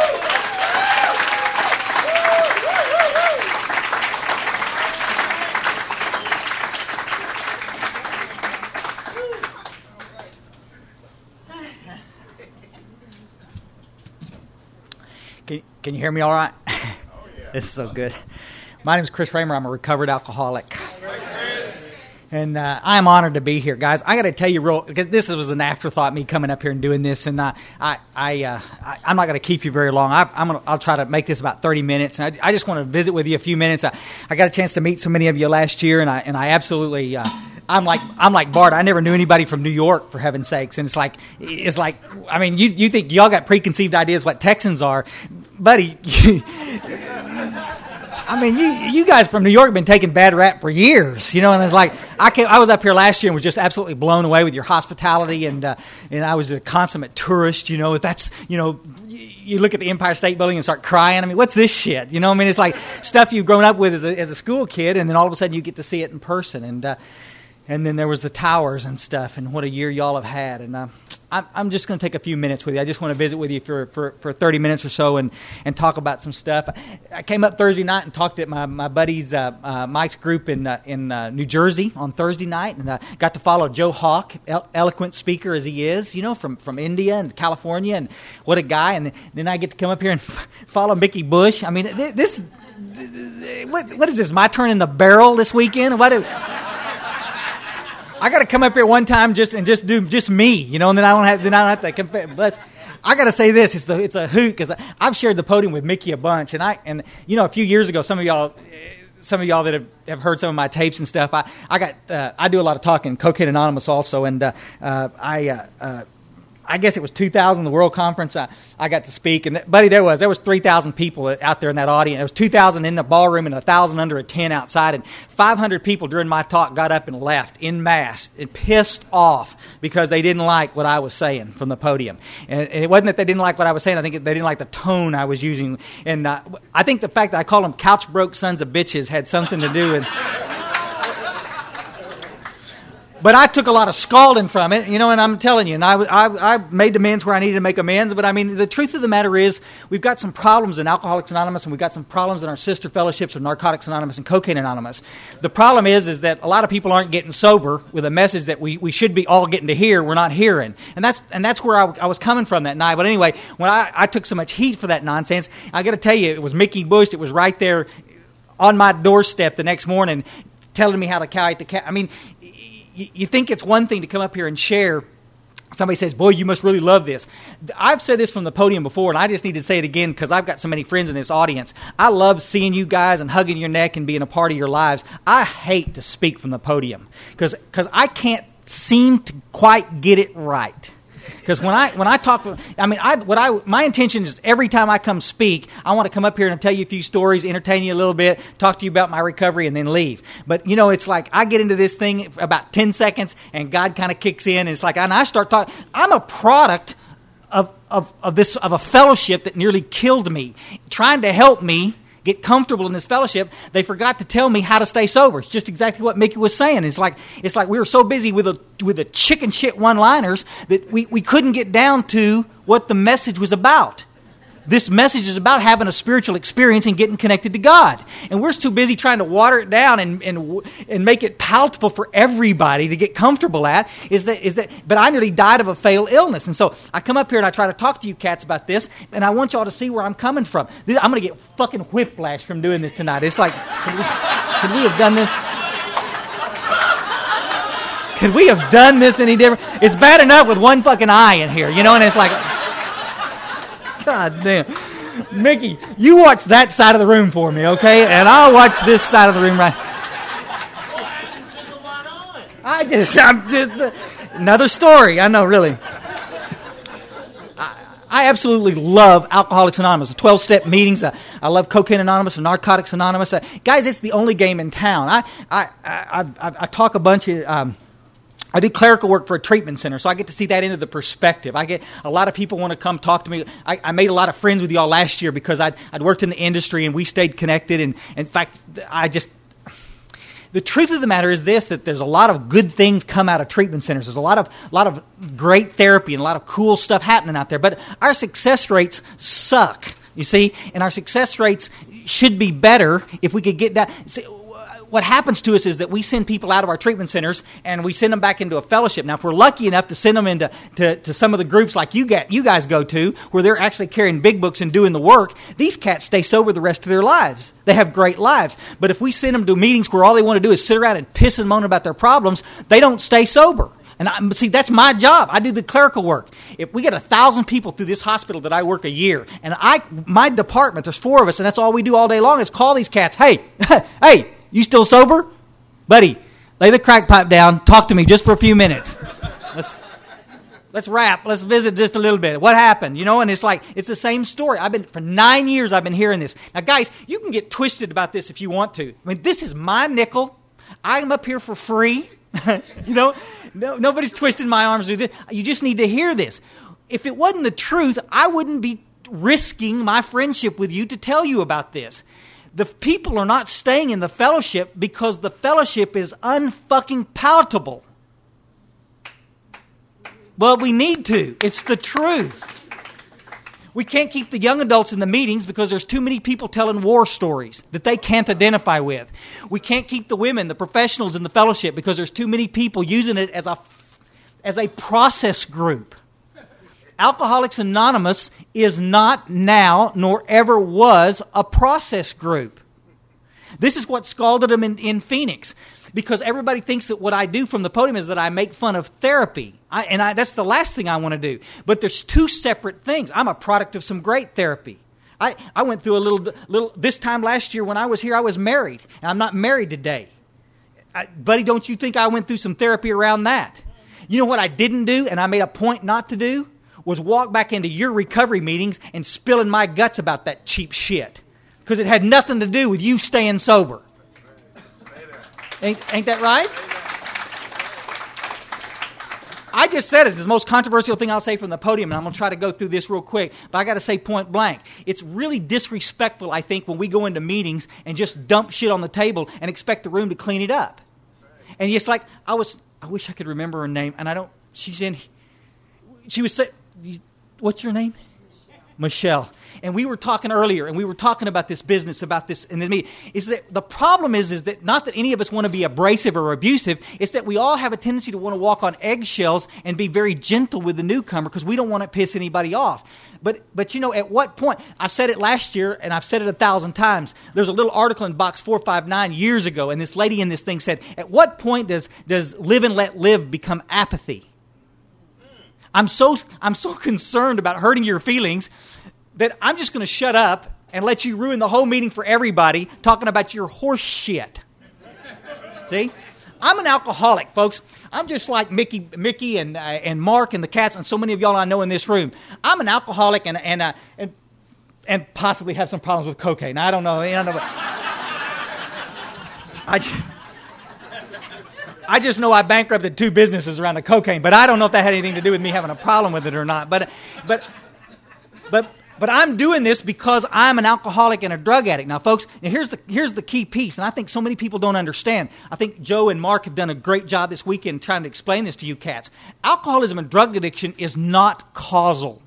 [SPEAKER 11] Can, can you hear me all right? Oh, yeah. This is so good. My name is Chris Raymer. I'm a recovered alcoholic. And uh, I'm honored to be here, guys. I got to tell you real, because this was an afterthought, me coming up here and doing this, and uh, I, I, uh, I, I'm not going to keep you very long. I, I'm gonna, I'll try to make this about thirty minutes, and I, I just want to visit with you a few minutes. I, I got a chance to meet so many of you last year, and I, and I absolutely, uh, I'm like, I'm like Bart. I never knew anybody from New York, for heaven's sakes, and it's like, it's like, I mean, you, you think y'all got preconceived ideas what Texans are, buddy. You, I mean, you you guys from New York have been taking bad rap for years, you know, and it's like, I came, I was up here last year and was just absolutely blown away with your hospitality, and uh, and I was a consummate tourist, you know, that's, you know, you look at the Empire State Building and start crying. I mean, what's this shit? You know, I mean, it's like stuff you've grown up with as a, as a school kid, and then all of a sudden you get to see it in person, and uh, and then there was the towers and stuff, and what a year y'all have had, and uh, I'm just going to take a few minutes with you. I just want to visit with you for, for, for thirty minutes or so and, and talk about some stuff. I came up Thursday night and talked at my, my buddy's uh, uh, Mike's group in uh, in uh, New Jersey on Thursday night, and uh, got to follow Joe Hawk, el- eloquent speaker as he is, you know, from, from India and California, and what a guy. And then I get to come up here and follow Mickey Bush. I mean, this what what is this? My turn in the barrel this weekend? What? Do, I got to come up here one time just and just do just me, you know, and then I don't have then I don't have to compare. But I got to say this: it's the it's a hoot because I've shared the podium with Mickey a bunch, and I and you know a few years ago, some of y'all, some of y'all that have, have heard some of my tapes and stuff, I I got uh, I do a lot of talking, Cocaine Anonymous also, and uh, uh, I. Uh, uh, I guess it was two thousand, the World Conference. I, I got to speak, and buddy, there was there was three thousand people out there in that audience. There was two thousand in the ballroom and one thousand under a tent outside, and five hundred people during my talk got up and left en masse and pissed off because they didn't like what I was saying from the podium. And, and it wasn't that they didn't like what I was saying. I think they didn't like the tone I was using. And uh, I think the fact that I called them couch broke sons of bitches had something to do with. But I took a lot of scalding from it, you know, and I'm telling you, and I, I, I made amends where I needed to make amends. But, I mean, the truth of the matter is we've got some problems in Alcoholics Anonymous, and we've got some problems in our sister fellowships with Narcotics Anonymous and Cocaine Anonymous. The problem is is that a lot of people aren't getting sober with a message that we, we should be all getting to hear, we're not hearing. And that's and that's where I, I was coming from that night. But anyway, when I, I took so much heat for that nonsense, I got to tell you, it was Mickey Bush. It was right there on my doorstep the next morning telling me how to carry the cat. I mean, you think it's one thing to come up here and share. Somebody says, boy, you must really love this. I've said this from the podium before, and I just need to say it again because I've got so many friends in this audience. I love seeing you guys and hugging your neck and being a part of your lives. I hate to speak from the podium because because I can't seem to quite get it right. Because when I when I talk, I mean, I what I my intention is every time I come speak, I want to come up here and tell you a few stories, entertain you a little bit, talk to you about my recovery, and then leave. But you know, it's like I get into this thing for about ten seconds, and God kind of kicks in, and it's like, and I start talking. I'm a product of of of this of a fellowship that nearly killed me, trying to help me get comfortable in this fellowship. They forgot to tell me how to stay sober. It's just exactly what Mickey was saying. It's like it's like we were so busy with the with the chicken shit one-liners that we, we couldn't get down to what the message was about. This message is about having a spiritual experience and getting connected to God. And we're too busy trying to water it down and and and make it palatable for everybody to get comfortable at. Is that is that? But I nearly died of a fatal illness. And so I come up here and I try to talk to you cats about this, and I want y'all to see where I'm coming from. This, I'm going to get fucking whiplash from doing this tonight. It's like, could we, could we have done this? Could we have done this any different? It's bad enough with one fucking eye in here, you know, and it's like... God damn. Mickey, you watch that side of the room for me, okay? And I'll watch this side of the room right. I just, I'm just, uh, another story. I know, really. I, I absolutely love Alcoholics Anonymous, the twelve-step meetings. I, I love Cocaine Anonymous and Narcotics Anonymous. Uh, guys, it's the only game in town. I, I, I, I, I talk a bunch of... Um, I do clerical work for a treatment center, so I get to see that into the perspective. I get a lot of people want to come talk to me. I, I made a lot of friends with y'all last year because I'd, I'd worked in the industry and we stayed connected. And in fact, I just the truth of the matter is this: that there's a lot of good things come out of treatment centers. There's a lot of a lot of great therapy and a lot of cool stuff happening out there. But our success rates suck. You see, and our success rates should be better if we could get that. See, what happens to us is that we send people out of our treatment centers and we send them back into a fellowship. Now, if we're lucky enough to send them into to, to some of the groups like you get, you guys go to, where they're actually carrying big books and doing the work, these cats stay sober the rest of their lives. They have great lives. But if we send them to meetings where all they want to do is sit around and piss and moan about their problems, they don't stay sober. And I, see, that's my job. I do the clerical work. If we get a thousand people through this hospital that I work a year, and I, my department, there's four of us, and that's all we do all day long is call these cats. Hey, hey. You still sober? Buddy, lay the crack pipe down. Talk to me just for a few minutes. Let's let's wrap. Let's visit just a little bit. What happened? You know, and it's like, it's the same story. I've been, for nine years, I've been hearing this. Now, guys, you can get twisted about this if you want to. I mean, this is my nickel. I'm up here for free. You know, no, nobody's twisting my arms to do this. You just need to hear this. If it wasn't the truth, I wouldn't be risking my friendship with you to tell you about this. The people are not staying in the fellowship because the fellowship is unfucking palatable. Well, we need to. It's the truth. We can't keep the young adults in the meetings because there's too many people telling war stories that they can't identify with. We can't keep the women, the professionals in the fellowship because there's too many people using it as a, as a process group. Alcoholics Anonymous is not now, nor ever was, a process group. This is what scalded them in, in Phoenix, because everybody thinks that what I do from the podium is that I make fun of therapy. I, and I, that's the last thing I want to do. But there's two separate things. I'm a product of some great therapy. I, I went through a little, little, this time last year when I was here, I was married, and I'm not married today. I, buddy, don't you think I went through some therapy around that? You know what I didn't do, and I made a point not to do? was walk back into your recovery meetings and spilling my guts about that cheap shit. Because it had nothing to do with you staying sober. Ain't, ain't that right? I just said it. It's the most controversial thing I'll say from the podium, and I'm going to try to go through this real quick. But I got to say point blank. It's really disrespectful, I think, when we go into meetings and just dump shit on the table and expect the room to clean it up. And it's like, I was, I wish I could remember her name, and I don't, she's in, she was saying, what's your name? Michelle. And we were talking earlier, and we were talking about this business, about this in the meeting. Is that the problem is, is that not that any of us want to be abrasive or abusive, it's that we all have a tendency to want to walk on eggshells and be very gentle with the newcomer because we don't want to piss anybody off. But, but you know, at what point, I said it last year, and I've said it a thousand times. There's a little article in Box four five nine years ago, and this lady in this thing said, at what point does, does live and let live become apathy? I'm so I'm so concerned about hurting your feelings that I'm just going to shut up and let you ruin the whole meeting for everybody talking about your horse shit. See? I'm an alcoholic, folks. I'm just like Mickey Mickey and uh, and Mark and the cats and so many of y'all I know in this room. I'm an alcoholic and and uh, and, and possibly have some problems with cocaine. I don't know. I don't know. I just, I just know I bankrupted two businesses around the cocaine, but I don't know if that had anything to do with me having a problem with it or not. But, but, but, but I'm doing this because I'm an alcoholic and a drug addict. Now, folks, now here's the here's the key piece, and I think so many people don't understand. I think Joe and Mark have done a great job this weekend trying to explain this to you cats. Alcoholism and drug addiction is not causal.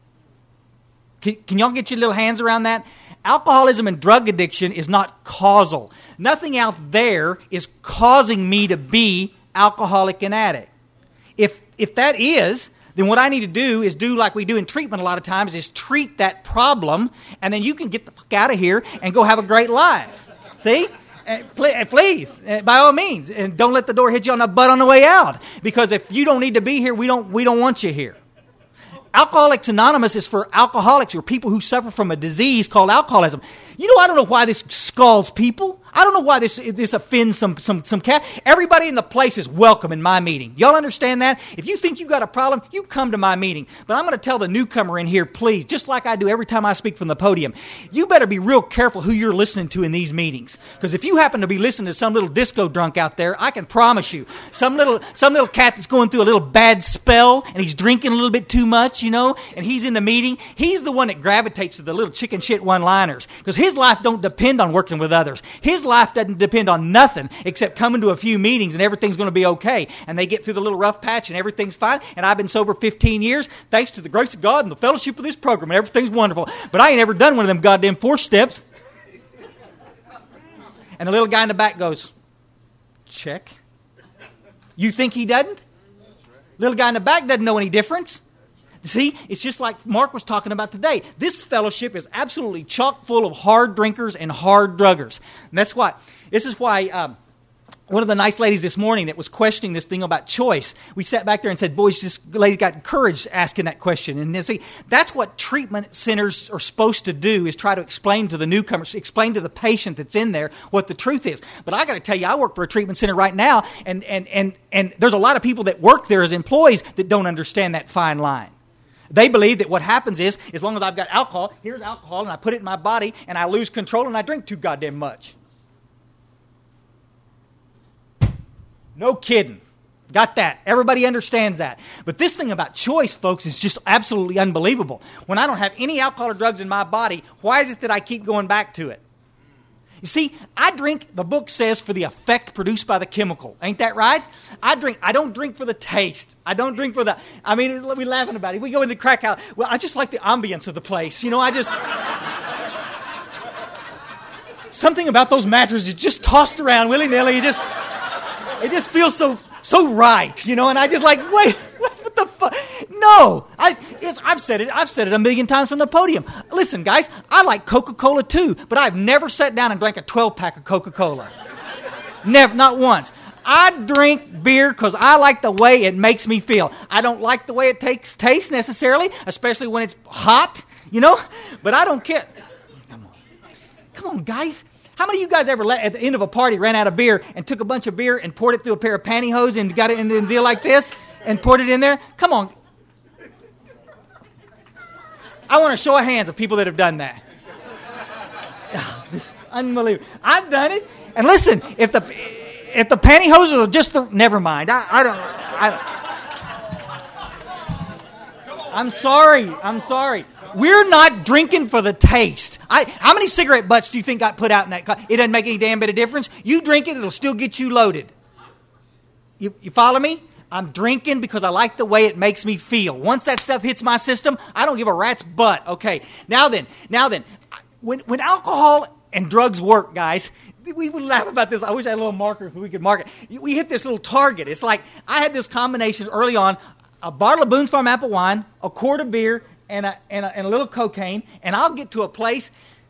[SPEAKER 11] Can, can y'all get your little hands around that? Alcoholism and drug addiction is not causal. Nothing out there is causing me to be alcoholic and addict. If if that is, then what I need to do is do like we do in treatment a lot of times, is treat that problem, and then you can get the fuck out of here and go have a great life. See? And please, by all means, and don't let the door hit you on the butt on the way out. Because if you don't need to be here, we don't we don't want you here. Alcoholics Anonymous is for alcoholics or people who suffer from a disease called alcoholism. You know, I don't know why this scalds people. I don't know why this this offends some some some cat. Everybody in the place is welcome in my meeting. Y'all understand that? If you think you got a problem, you come to my meeting. But I'm going to tell the newcomer in here, please, just like I do every time I speak from the podium, you better be real careful who you're listening to in these meetings. Because if you happen to be listening to some little disco drunk out there, I can promise you, some little some little cat that's going through a little bad spell and he's drinking a little bit too much, you know, and he's in the meeting, he's the one that gravitates to the little chicken shit one-liners. Because his life don't depend on working with others. His life doesn't depend on nothing except coming to a few meetings and everything's going to be okay. And they get through the little rough patch and everything's fine. And I've been sober fifteen years thanks to the grace of God and the fellowship of this program, and everything's wonderful. But I ain't ever done one of them goddamn four steps. And the little guy in the back goes, check. You think he doesn't? Little guy in the back doesn't know any difference. See, it's just like Mark was talking about today. This fellowship is absolutely chock full of hard drinkers and hard druggers. And that's why, this is why um, one of the nice ladies this morning that was questioning this thing about choice, we sat back there and said, boys, this lady got encouraged asking that question. And see, that's what treatment centers are supposed to do, is try to explain to the newcomers, explain to the patient that's in there what the truth is. But I got to tell you, I work for a treatment center right now, and, and, and, and there's a lot of people that work there as employees that don't understand that fine line. They believe that what happens is, as long as I've got alcohol, here's alcohol, and I put it in my body, and I lose control, and I drink too goddamn much. No kidding. Got that. Everybody understands that. But this thing about choice, folks, is just absolutely unbelievable. When I don't have any alcohol or drugs in my body, why is it that I keep going back to it? You see, I drink, the book says, for the effect produced by the chemical. Ain't that right? I drink, I don't drink for the taste. I don't drink for the, I mean, we're laughing about it. We go into the crack house. Well, I just like the ambience of the place. You know, I just, something about those mattresses just tossed around willy-nilly. It just, it just feels so, so right, you know, and I just like, wait, what, what the fuck? No, I, it's, I've said it. I've said it a million times from the podium. Listen, guys, I like Coca-Cola too, but I've never sat down and drank a twelve-pack of Coca-Cola. Never, not once. I drink beer because I like the way it makes me feel. I don't like the way it takes taste necessarily, especially when it's hot, you know, but I don't care. Come on, come on, guys. How many of you guys ever let, at the end of a party, ran out of beer and took a bunch of beer and poured it through a pair of pantyhose and got it in a deal like this and poured it in there? Come on. I want a show of hands of people that have done that. Oh, this is unbelievable. I've done it. And listen, if the if the pantyhose are just the never mind. I, I don't. I don't. I'm sorry. I'm sorry. We're not drinking for the taste. I, how many cigarette butts do you think got put out in that car? It doesn't make any damn bit of difference. You drink it, it'll still get you loaded. You, you follow me? I'm drinking because I like the way it makes me feel. Once that stuff hits my system, I don't give a rat's butt. Okay, now then, now then, when when alcohol and drugs work, guys, we would laugh about this. I wish I had a little marker so we could mark it. We hit this little target. It's like I had this combination early on, a bottle of Boone's Farm apple wine, a quart of beer, and a, and a, and a little cocaine, and I'll get to a place,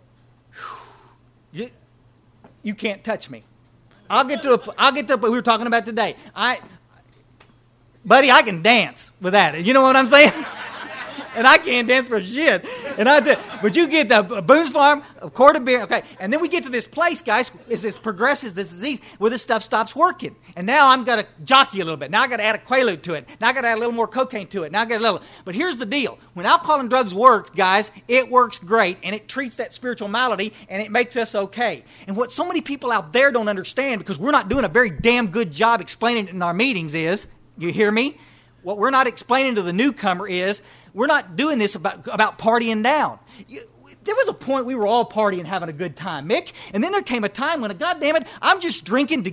[SPEAKER 11] you, you can't touch me. I'll get to a, I'll get to a, we were talking about today. I, buddy, I can dance with that. You know what I'm saying? And I can't dance for shit. And I did. But you get the Boone's Farm, a quart of beer, okay. And then we get to this place, guys, as this progresses, this disease, where this stuff stops working. And now I'm going to jockey a little bit. Now I got to add a Quaalude to it. Now I got to add a little more cocaine to it. Now I got a little. But here's the deal. When alcohol and drugs work, guys, it works great. And it treats that spiritual malady, and it makes us okay. And what so many people out there don't understand, because we're not doing a very damn good job explaining it in our meetings is, you hear me? What we're not explaining to the newcomer is we're not doing this about, about partying down. You, there was a point we were all partying, having a good time, Mick. And then there came a time when, God damn it, I'm just drinking to...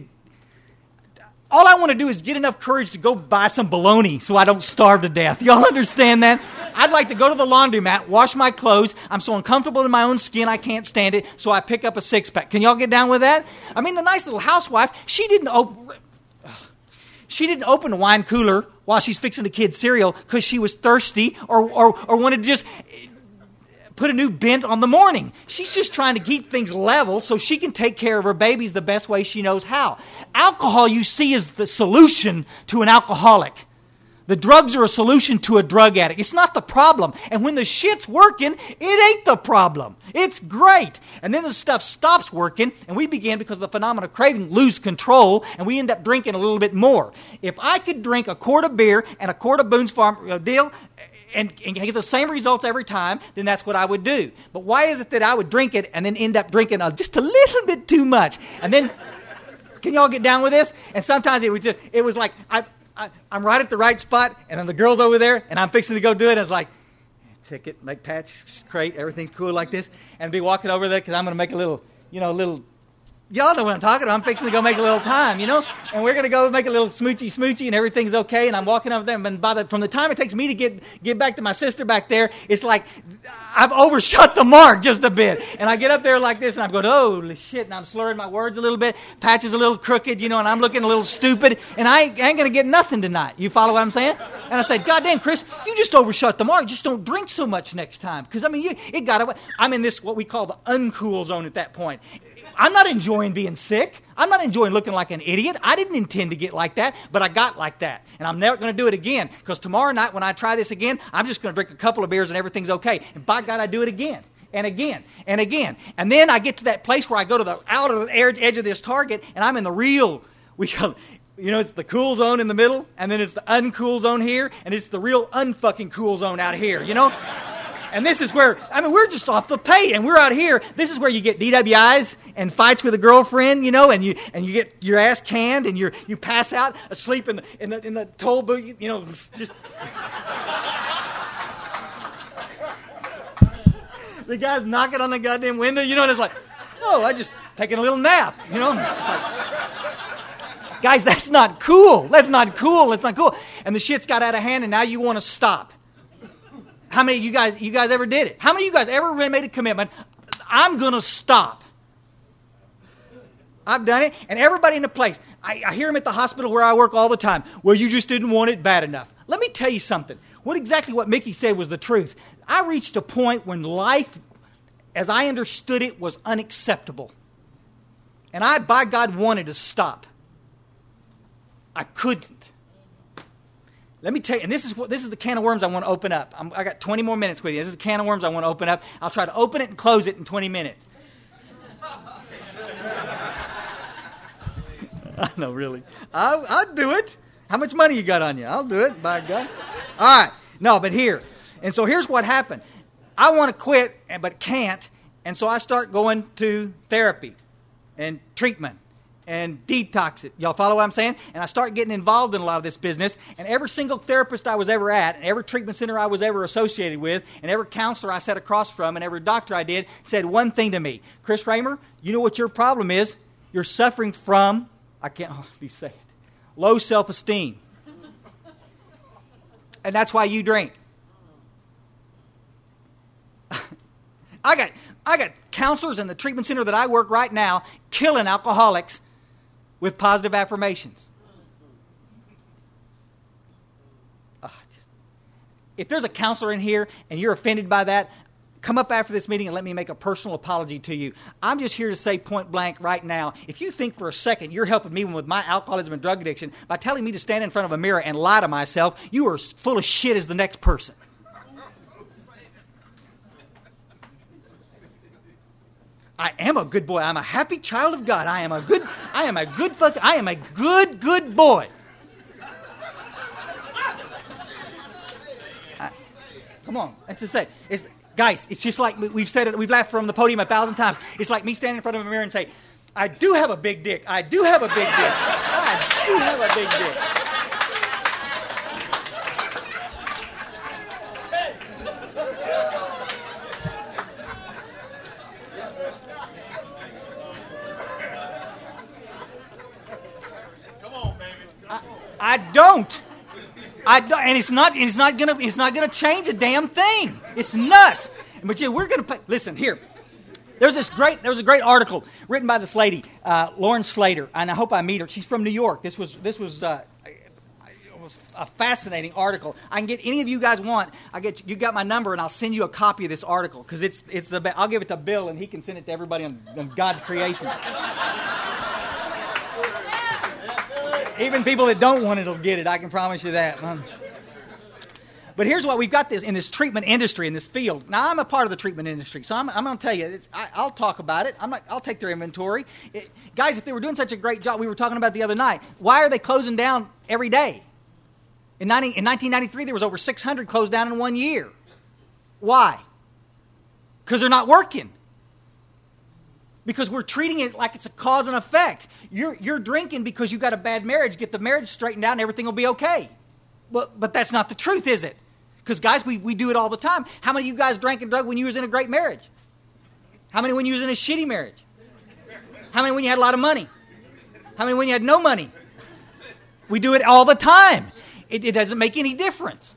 [SPEAKER 11] All I want to do is get enough courage to go buy some bologna so I don't starve to death. Y'all understand that? I'd like to go to the laundromat, wash my clothes. I'm so uncomfortable in my own skin, I can't stand it, so I pick up a six-pack. Can y'all get down with that? I mean, the nice little housewife, she didn't open... She didn't open the wine cooler while she's fixing the kids' cereal because she was thirsty or, or, or wanted to just put a new bent on the morning. She's just trying to keep things level so she can take care of her babies the best way she knows how. Alcohol, you see, is the solution to an alcoholic. The drugs are a solution to a drug addict. It's not the problem. And when the shit's working, it ain't the problem. It's great. And then the stuff stops working, and we begin, because of the phenomenon of craving, lose control, and we end up drinking a little bit more. If I could drink a quart of beer and a quart of Boone's Farm uh, deal and, and get the same results every time, then that's what I would do. But why is it that I would drink it and then end up drinking uh, just a little bit too much? And then, can y'all get down with this? And sometimes it was just, it was like, I... I, I'm right at the right spot, and then the girl's over there, and I'm fixing to go do it, and it's like, check it, make patch, crate, everything's cool like this, and be walking over there because I'm going to make a little, you know, a little, y'all know what I'm talking about. I'm fixing to go make a little time, you know, and we're going to go make a little smoochy smoochy, and everything's okay, and I'm walking over there, and by the, from the time it takes me to get get back to my sister back there, it's like I've overshot the mark just a bit, and I get up there like this, and I'm going, holy shit, and I'm slurring my words a little bit, Patch is a little crooked, you know, and I'm looking a little stupid, and I ain't, ain't going to get nothing tonight. You follow what I'm saying? And I said, God damn, Chris, you just overshot the mark. Just don't drink so much next time, because I mean, you, it got away. I'm in this what we call the uncool zone at that point. I'm not enjoying being sick. I'm not enjoying looking like an idiot. I didn't intend to get like that, but I got like that. And I'm never going to do it again, because tomorrow night when I try this again, I'm just going to drink a couple of beers and everything's okay. And by God, I do it again and again and again. And then I get to that place where I go to the out of the edge of this target, and I'm in the real, we call, you know, it's the cool zone in the middle, and then it's the uncool zone here, and it's the real unfucking cool zone out here, you know? And this is where, I mean, we're just off the pay, and we're out here. This is where you get D W Is and fights with a girlfriend, you know, and you and you get your ass canned, and you you pass out asleep in the in the in the toll booth, you know, just. The guy's knocking on the goddamn window, you know, and it's like, oh, I just taking a little nap, you know. Like, guys, that's not cool. That's not cool. That's not cool. And the shit's got out of hand, and now you want to stop. How many of you guys, you guys ever did it? How many of you guys ever made a commitment? I'm going to stop. I've done it. And everybody in the place, I, I hear them at the hospital where I work all the time. Well, you just didn't want it bad enough. Let me tell you something. What exactly what Mickey said was the truth. I reached a point when life, as I understood it, was unacceptable. And I, by God, wanted to stop. I couldn't. Let me tell you, and this is what this is the can of worms I want to open up. I'm, I got twenty more minutes with you. This is a can of worms I want to open up. I'll try to open it and close it in twenty minutes. I know, really. I'll, I'll do it. How much money you got on you? I'll do it, by God. All right. No, but here. And so here's what happened. I want to quit, but can't, and so I start going to therapy and treatment and detox it. Y'all follow what I'm saying? And I start getting involved in a lot of this business, and every single therapist I was ever at, and every treatment center I was ever associated with, and every counselor I sat across from, and every doctor I did said one thing to me: Chris Raymer, you know what your problem is? You're suffering from, I can't oh, be say it, low self-esteem. And that's why you drink. I got I got counselors in the treatment center that I work right now killing alcoholics with positive affirmations. Uh, just, if there's a counselor in here and you're offended by that, come up after this meeting and let me make a personal apology to you. I'm just here to say point blank right now, if you think for a second you're helping me with my alcoholism and drug addiction by telling me to stand in front of a mirror and lie to myself, you are full of shit as the next person. I am a good boy. I'm a happy child of God. I am a good, I am a good fuck, I am a good, good boy. I, come on, that's to say. It's, guys, it's just like we've said it, we've laughed from the podium a thousand times. It's like me standing in front of a mirror and say, I do have a big dick. I do have a big dick. I do have a big dick. I don't. I don't, and it's not. It's not gonna. It's not gonna change a damn thing. It's nuts. But yeah, we're gonna play. Listen here. There's this great. There was a great article written by this lady, uh, Lauren Slater, and I hope I meet her. She's from New York. This was. This was. Uh, it was a fascinating article. I can get any of you guys want. I get you got my number, and I'll send you a copy of this article because it's. It's the. I'll give it to Bill, and he can send it to everybody on, on God's creation. Even people that don't want it will get it. I can promise you that. But here's what we've got this in this treatment industry, in this field. Now, I'm a part of the treatment industry, so I'm, I'm going to tell you. It's, I, I'll talk about it. I'm not, I'll take their inventory. It, guys, if they were doing such a great job, we were talking about the other night, why are they closing down every day? In, ninety, in nineteen ninety-three, there was over six hundred closed down in one year. Why? Because they're not working. Because we're treating it like it's a cause and effect. You're you're drinking because you got a bad marriage. Get the marriage straightened out and everything will be okay. But but that's not the truth, is it? Because guys, we, we do it all the time. How many of you guys drank and drug when you was in a great marriage? How many when you was in a shitty marriage? How many when you had a lot of money? How many when you had no money? We do it all the time. It, it doesn't make any difference.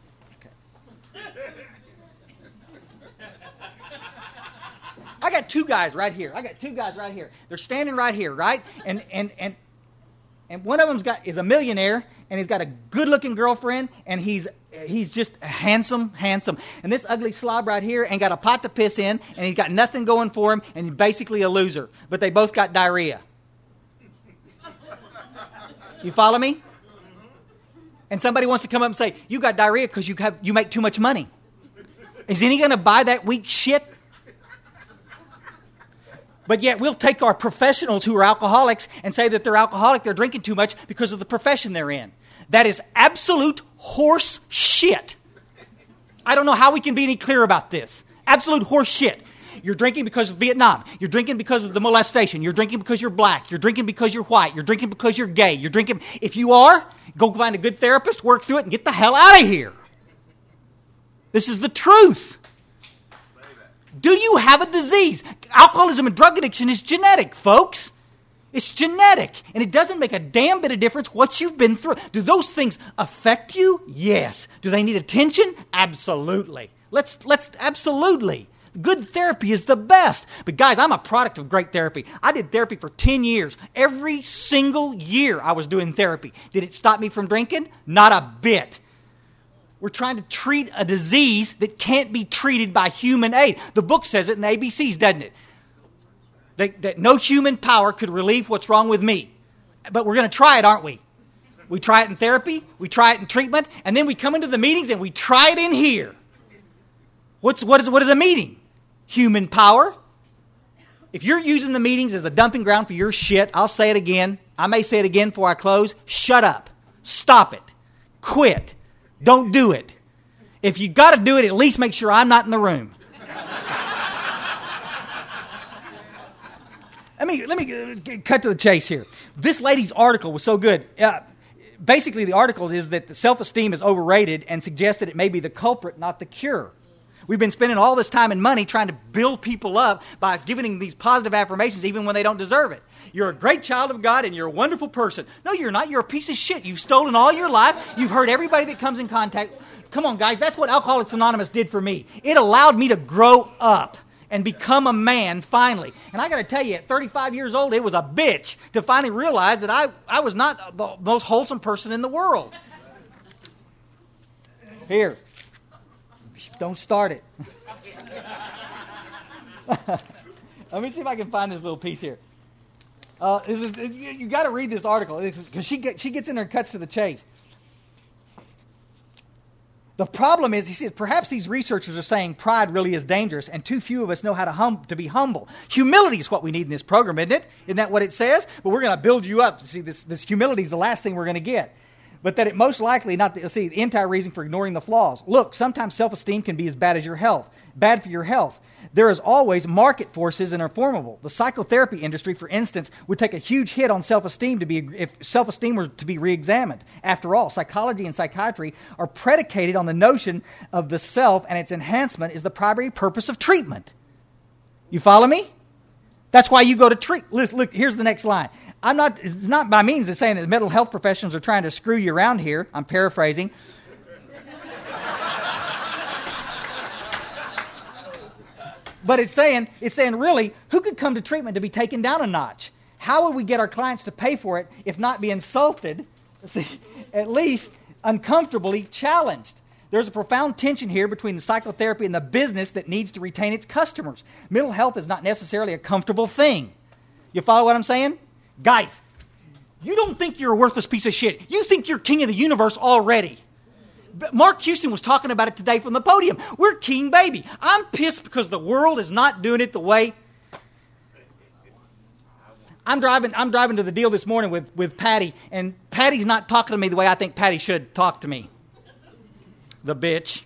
[SPEAKER 11] I got two guys right here. I got two guys right here. They're standing right here, right? And and and and one of them's got is a millionaire, and he's got a good-looking girlfriend, and he's he's just handsome, handsome. And this ugly slob right here ain't got a pot to piss in, and he's got nothing going for him, and he's basically a loser. But they both got diarrhea. You follow me? And somebody wants to come up and say, "You got diarrhea because you have you make too much money." Is any going to buy that weak shit? But yet we'll take our professionals who are alcoholics and say that they're alcoholic, they're drinking too much because of the profession they're in. That is absolute horse shit. I don't know how we can be any clearer about this. Absolute horse shit. You're drinking because of Vietnam. You're drinking because of the molestation. You're drinking because you're black. You're drinking because you're white. You're drinking because you're gay. You're drinking. If you are, go find a good therapist, work through it, and get the hell out of here. This is the truth. Do you have a disease? Alcoholism and drug addiction is genetic, folks. It's genetic. And it doesn't make a damn bit of difference what you've been through. Do those things affect you? Yes. Do they need attention? Absolutely. Let's, let's, absolutely. Good therapy is the best. But guys, I'm a product of great therapy. I did therapy for ten years. Every single year I was doing therapy. Did it stop me from drinking? Not a bit. We're trying to treat a disease that can't be treated by human aid. The book says it in the A B Cs, doesn't it? That, that no human power could relieve what's wrong with me. But we're going to try it, aren't we? We try it in therapy, we try it in treatment, and then we come into the meetings and we try it in here. What's, what, is, what is a meeting? Human power. If you're using the meetings as a dumping ground for your shit, I'll say it again. I may say it again before I close. Shut up. Stop it. Quit. Don't do it. If you got to do it, at least make sure I'm not in the room. let me let me cut to the chase here. This lady's article was so good. Uh, basically, the article is that self-esteem is overrated and suggests that it may be the culprit, not the cure. We've been spending all this time and money trying to build people up by giving them these positive affirmations even when they don't deserve it. You're a great child of God and you're a wonderful person. No, you're not. You're a piece of shit. You've stolen all your life. You've hurt everybody that comes in contact. Come on, guys. That's what Alcoholics Anonymous did for me. It allowed me to grow up and become a man finally. And I got to tell you, at thirty-five years old, it was a bitch to finally realize that I, I was not the most wholesome person in the world. Here. Don't start it. Let me see if I can find this little piece here. Uh, this is, this, you you got to read this article because she get, she gets in there and cuts to the chase. The problem is, he says, perhaps these researchers are saying pride really is dangerous and too few of us know how to, hum, to be humble. Humility is what we need in this program, isn't it? Isn't that what it says? But we're going to build you up. See, this, this humility is the last thing we're going to get. But that it most likely not, the, see, the entire reason for ignoring the flaws. Look, sometimes self-esteem can be as bad as your health, bad for your health. There is always market forces and are formable. The psychotherapy industry, for instance, would take a huge hit on self-esteem to be if self-esteem were to be re-examined. After all, psychology and psychiatry are predicated on the notion of the self, and its enhancement is the primary purpose of treatment. You follow me? That's why you go to treat. Listen, look, here's the next line. I'm not. It's not by means of saying that the mental health professionals are trying to screw you around here. I'm paraphrasing. But it's saying, it's saying, really, who could come to treatment to be taken down a notch? How would we get our clients to pay for it if not be insulted, see, at least uncomfortably challenged? There's a profound tension here between the psychotherapy and the business that needs to retain its customers. Mental health is not necessarily a comfortable thing. You follow what I'm saying? Guys, you don't think you're a worthless piece of shit. You think you're king of the universe already. Mark Houston was talking about it today from the podium. We're king, baby. I'm pissed because the world is not doing it the way. I'm driving I'm driving to the deal this morning with, with Patty, and Patty's not talking to me the way I think Patty should talk to me. The bitch.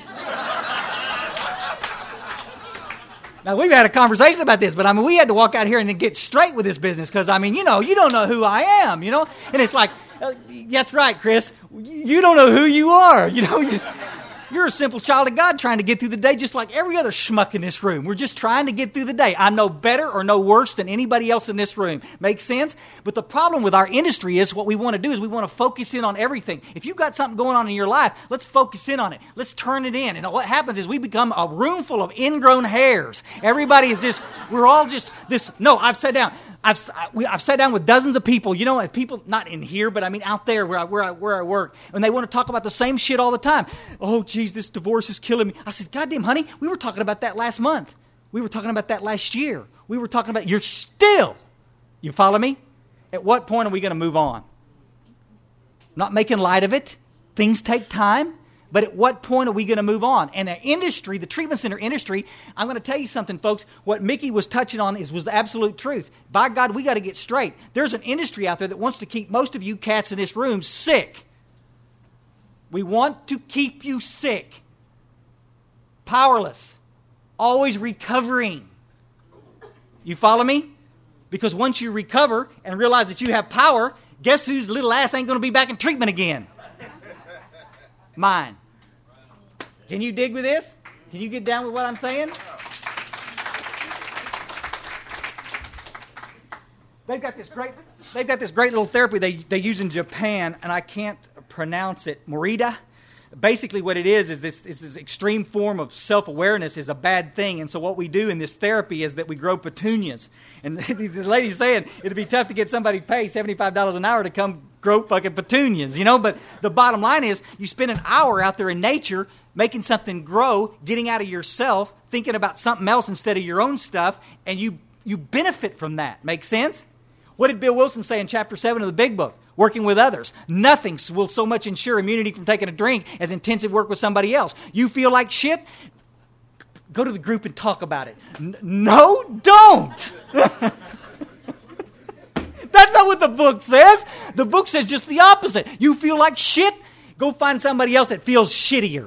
[SPEAKER 11] Now, we've had a conversation about this, but I mean, we had to walk out here and then get straight with this business because, I mean, you know, you don't know who I am, you know? And it's like, uh, that's right, Chris. You don't know who you are, you know? You, you're a simple child of God trying to get through the day just like every other schmuck in this room. We're just trying to get through the day. I know better or no worse than anybody else in this room. Makes sense? But the problem with our industry is what we want to do is we want to focus in on everything. If you've got something going on in your life, let's focus in on it. Let's turn it in. And what happens is we become a room full of ingrown hairs. Everybody is just, we're all just this. No, I've sat down. I've, I've sat down with dozens of people, you know, people, not in here, but I mean out there where I, where I, where I work, and they want to talk about the same shit all the time. Oh, geez, this divorce is killing me. I said, goddamn, honey, we were talking about that last month. We were talking about that last year. We were talking about, you're still, you follow me? At what point are we going to move on? Not making light of it. Things take time. But at what point are we going to move on? And the industry, the treatment center industry, I'm going to tell you something, folks. What Mickey was touching on is was the absolute truth. By God, we got to get straight. There's an industry out there that wants to keep most of you cats in this room sick. We want to keep you sick. Powerless. Always recovering. You follow me? Because once you recover and realize that you have power, guess whose little ass ain't going to be back in treatment again? Mine. Can you dig with this? Can you get down with what I'm saying? They've got this great they've got this great little therapy they, they use in Japan, and I can't pronounce it. Morita. Basically what it is is this, is this extreme form of self-awareness is a bad thing. And so what we do in this therapy is that we grow petunias. And the lady's saying it'd be tough to get somebody to pay seventy-five dollars an hour to come grow fucking petunias, you know. But the bottom line is you spend an hour out there in nature making something grow, getting out of yourself, thinking about something else instead of your own stuff, and you, you benefit from that. Make sense? What did Bill Wilson say in chapter seven of the Big Book? Working with others. Nothing will so much ensure immunity from taking a drink as intensive work with somebody else. You feel like shit? Go to the group and talk about it. N- no, don't. That's not what the book says. The book says just the opposite. You feel like shit? Go find somebody else that feels shittier.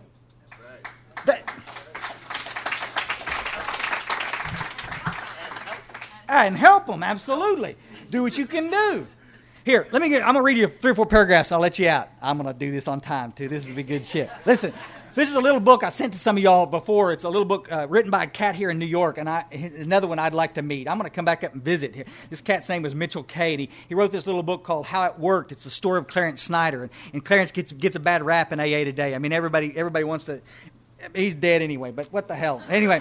[SPEAKER 11] That, And help them, absolutely. Do what you can do. Here, let me get, I'm going to read you three or four paragraphs and I'll let you out. I'm going to do this on time, too. This is a good shit. Listen, this is a little book I sent to some of y'all before. It's a little book uh, written by a cat here in New York, and I, another one I'd like to meet. I'm going to come back up and visit. This cat's name was Mitchell Kay, and he, he wrote this little book called How It Worked. It's the story of Clarence Snyder, and, and Clarence gets gets a bad rap in A A today. I mean, everybody everybody wants to... He's dead anyway, but what the hell? Anyway,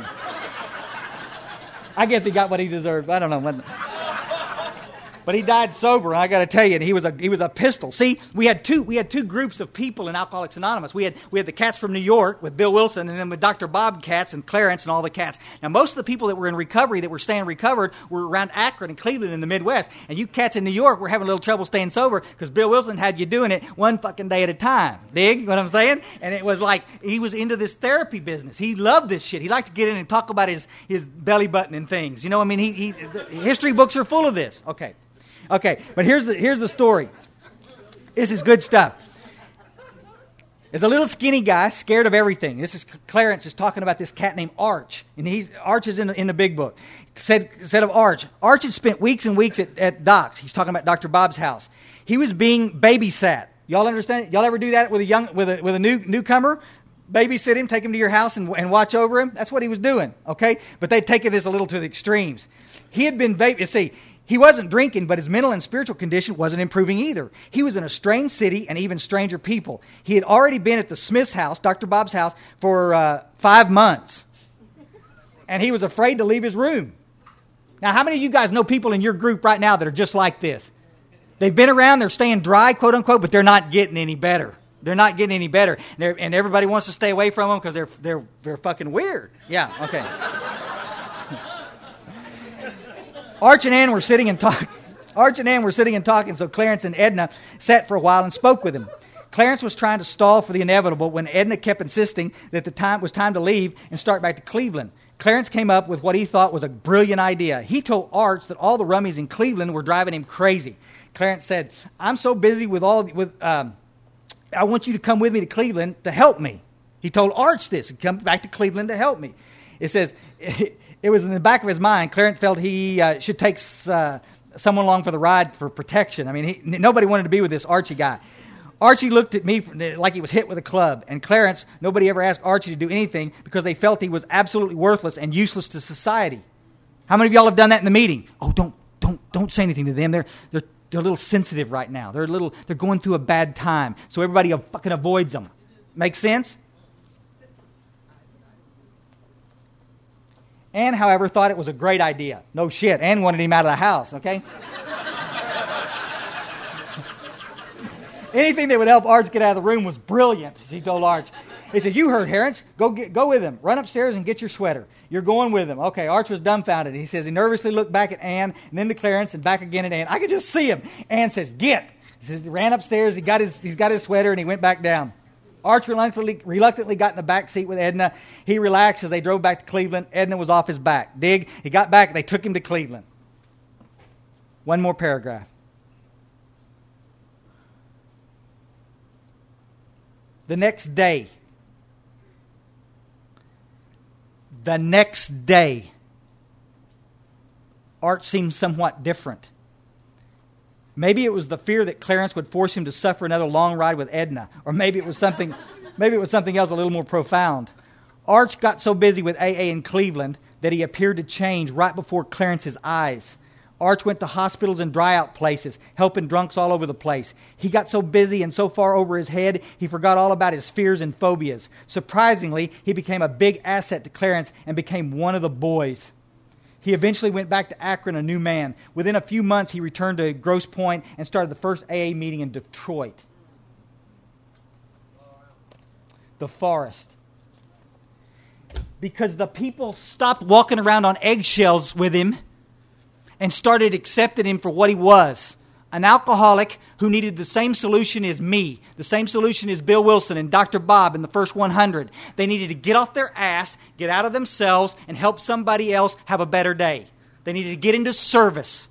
[SPEAKER 11] I guess he got what he deserved. I don't know. But he died sober, and I got to tell you, and he was a he was a pistol. See, we had two we had two groups of people in Alcoholics Anonymous. We had we had the cats from New York with Bill Wilson, and then with Doctor Bob cats and Clarence and all the cats. Now, most of the people that were in recovery, that were staying recovered, were around Akron and Cleveland in the Midwest. And you cats in New York were having a little trouble staying sober because Bill Wilson had you doing it one fucking day at a time. Dig what I'm saying? And it was like he was into this therapy business. He loved this shit. He liked to get in and talk about his his belly button and things. You know, I mean, he, he the history books are full of this. Okay. Okay, but here's the here's the story. This is good stuff. There's a little skinny guy scared of everything. This is Clarence is talking about this cat named Arch, and he's Arch is in the, in the big book. Said said of Arch, Arch had spent weeks and weeks at, at Doc's. He's talking about Doctor Bob's house. He was being babysat. Y'all understand? Y'all ever do that with a young with a with a new newcomer? Babysit him, take him to your house, and, and watch over him. That's what he was doing. Okay, but they take this a little to the extremes. He had been baby. See. He wasn't drinking, but his mental and spiritual condition wasn't improving either. He was in a strange city and even stranger people. He had already been at the Smith's house, Doctor Bob's house, for uh, five months. And he was afraid to leave his room. Now, how many of you guys know people in your group right now that are just like this? They've been around, they're staying dry, quote unquote, but they're not getting any better. They're not getting any better. They're, and everybody wants to stay away from them because they're, they're, they're fucking weird. Yeah, okay. Arch and Ann were sitting and talking. Arch and Ann were sitting and talking, so Clarence and Edna sat for a while and spoke with him. Clarence was trying to stall for the inevitable when Edna kept insisting that the time was time to leave and start back to Cleveland. Clarence came up with what he thought was a brilliant idea. He told Arch that all the rummies in Cleveland were driving him crazy. Clarence said, "I'm so busy with all with. Um, I want you to come with me to Cleveland to help me." He told Arch this, come back to Cleveland to help me. It says, it was in the back of his mind, Clarence felt he uh, should take uh, someone along for the ride for protection. I mean, he, nobody wanted to be with this Archie guy. Archie looked at me like he was hit with a club. And Clarence, nobody ever asked Archie to do anything because they felt he was absolutely worthless and useless to society. How many of y'all have done that in the meeting? Oh, don't don't don't say anything to them. They're they're they're a little sensitive right now. They're a little they're going through a bad time. So everybody fucking avoids them. Make sense? Ann, however, thought it was a great idea. No shit. Ann wanted him out of the house, okay? Anything that would help Arch get out of the room was brilliant, she told Arch. He said, "You heard, Harrence. Go get, go with him. Run upstairs and get your sweater. You're going with him." Okay, Arch was dumbfounded. He says he nervously looked back at Ann and then to Clarence and back again at Ann. I could just see him. Ann says, "Get." He says he ran upstairs. He got his, he's got his sweater and he went back down. Arch reluctantly, reluctantly got in the back seat with Edna. He relaxed as they drove back to Cleveland. Edna was off his back. Dig. He got back and they took him to Cleveland. One more paragraph. The next day. The next day. Arch seemed somewhat different. Maybe it was the fear that Clarence would force him to suffer another long ride with Edna, or maybe it was something, maybe it was something else a little more profound. Arch got so busy with A A in Cleveland that he appeared to change right before Clarence's eyes. Arch went to hospitals and dry-out places, helping drunks all over the place. He got so busy and so far over his head, he forgot all about his fears and phobias. Surprisingly, he became a big asset to Clarence and became one of the boys. He eventually went back to Akron a new man. Within a few months, he returned to Grosse Pointe and started the first A A meeting in Detroit. The Forest. Because the people stopped walking around on eggshells with him and started accepting him for what he was. An alcoholic who needed the same solution as me, the same solution as Bill Wilson and Doctor Bob in the first one hundred. They needed to get off their ass, get out of themselves, and help somebody else have a better day. They needed to get into service.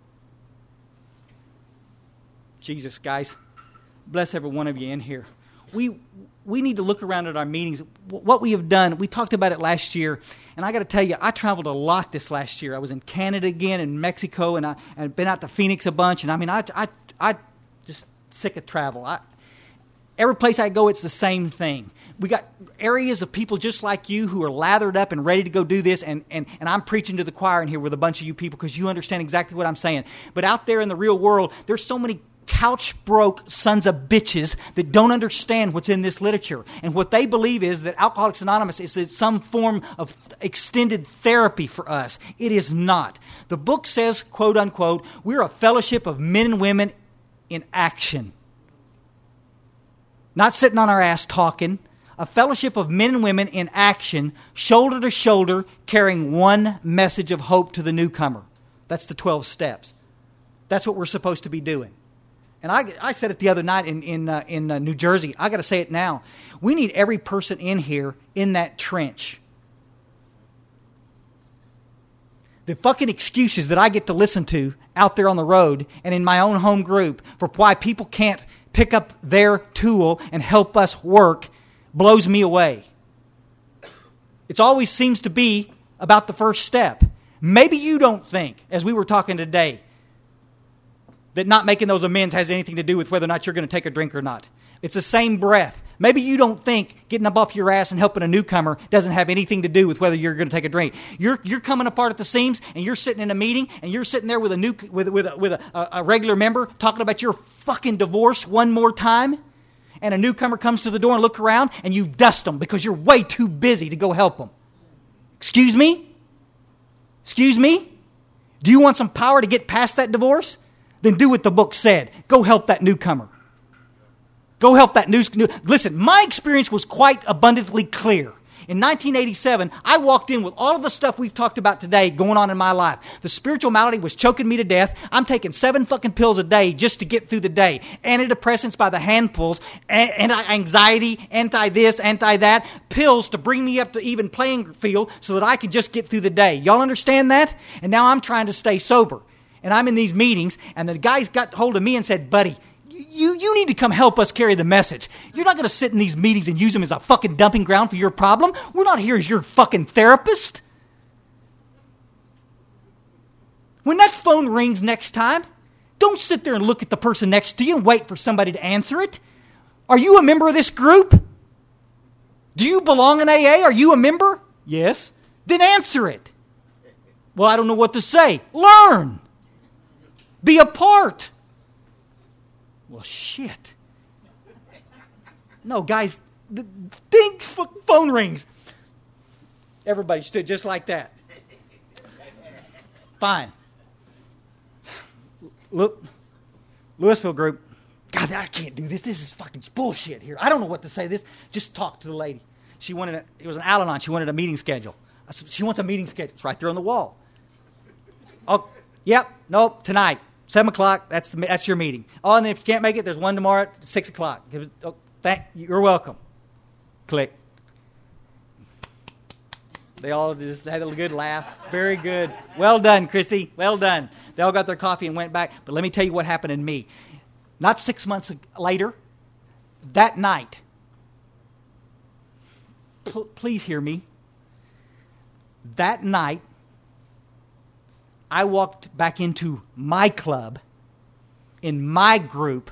[SPEAKER 11] Jesus, guys, bless every one of you in here. we we need to look around at our meetings. What we have done, we talked about it last year, and I got to tell you, I traveled a lot this last year. I was in Canada again, and Mexico, and I and been out to Phoenix a bunch. And I mean, I I I just sick of travel. I, every place I go, it's the same thing. We got areas of people just like you who are lathered up and ready to go do this, and and and I'm preaching to the choir in here with a bunch of you people because you understand exactly what I'm saying. But out there in the real world, there's so many couch broke sons of bitches that don't understand what's in this literature. And what they believe is that Alcoholics Anonymous is some form of extended therapy for us. It is not. The book says, quote unquote, we're a fellowship of men and women in action. Not sitting on our ass talking. A fellowship of men and women in action, shoulder to shoulder, carrying one message of hope to the newcomer. That's the twelve steps. That's what we're supposed to be doing. And I, I said it the other night in in, uh, in uh, New Jersey. I got to say it now. We need every person in here in that trench. The fucking excuses that I get to listen to out there on the road and in my own home group for why people can't pick up their tool and help us work blows me away. It always seems to be about the first step. Maybe you don't think, as we were talking today, that not making those amends has anything to do with whether or not you're going to take a drink or not. It's the same breath. Maybe you don't think getting up off your ass and helping a newcomer doesn't have anything to do with whether you're going to take a drink. You're you're coming apart at the seams, and you're sitting in a meeting, and you're sitting there with a new with with a, with a, a regular member talking about your fucking divorce one more time, and a newcomer comes to the door and look around, and you dust them because you're way too busy to go help them. Excuse me? Excuse me? Do you want some power to get past that divorce? Then do what the book said. Go help that newcomer. Go help that new... Listen, my experience was quite abundantly clear. In nineteen eighty-seven, I walked in with all of the stuff we've talked about today going on in my life. The spiritual malady was choking me to death. I'm taking seven fucking pills a day just to get through the day. Antidepressants by the handfuls, anti-anxiety, anti-this, anti-that. Pills to bring me up to even playing field so that I can just get through the day. Y'all understand that? And now I'm trying to stay sober. And I'm in these meetings, and the guys got hold of me and said, buddy, you, you need to come help us carry the message. You're not going to sit in these meetings and use them as a fucking dumping ground for your problem. We're not here as your fucking therapist. When that phone rings next time, don't sit there and look at the person next to you and wait for somebody to answer it. Are you a member of this group? Do you belong in A A? Are you a member? Yes. Then answer it. Well, I don't know what to say. Learn. Be a part. Well, shit. No, guys, the think phone rings. Everybody stood just like that. Fine. Look, Louisville group. God, I can't do this. This is fucking bullshit here. I don't know what to say. This. Just talk to the lady. She wanted a, it was an Al-Anon. She wanted a meeting schedule. I said, she wants a meeting schedule. It's right there on the wall. Oh, yep. Nope. Tonight. Seven o'clock, that's the, that's your meeting. Oh, and if you can't make it, there's one tomorrow at six o'clock. Oh, thank, you're welcome. Click. They all just had a good laugh. Very good. Well done, Christy. Well done. They all got their coffee and went back. But let me tell you what happened in me. Not six months later, that night, pl- please hear me. That night, I walked back into my club, in my group,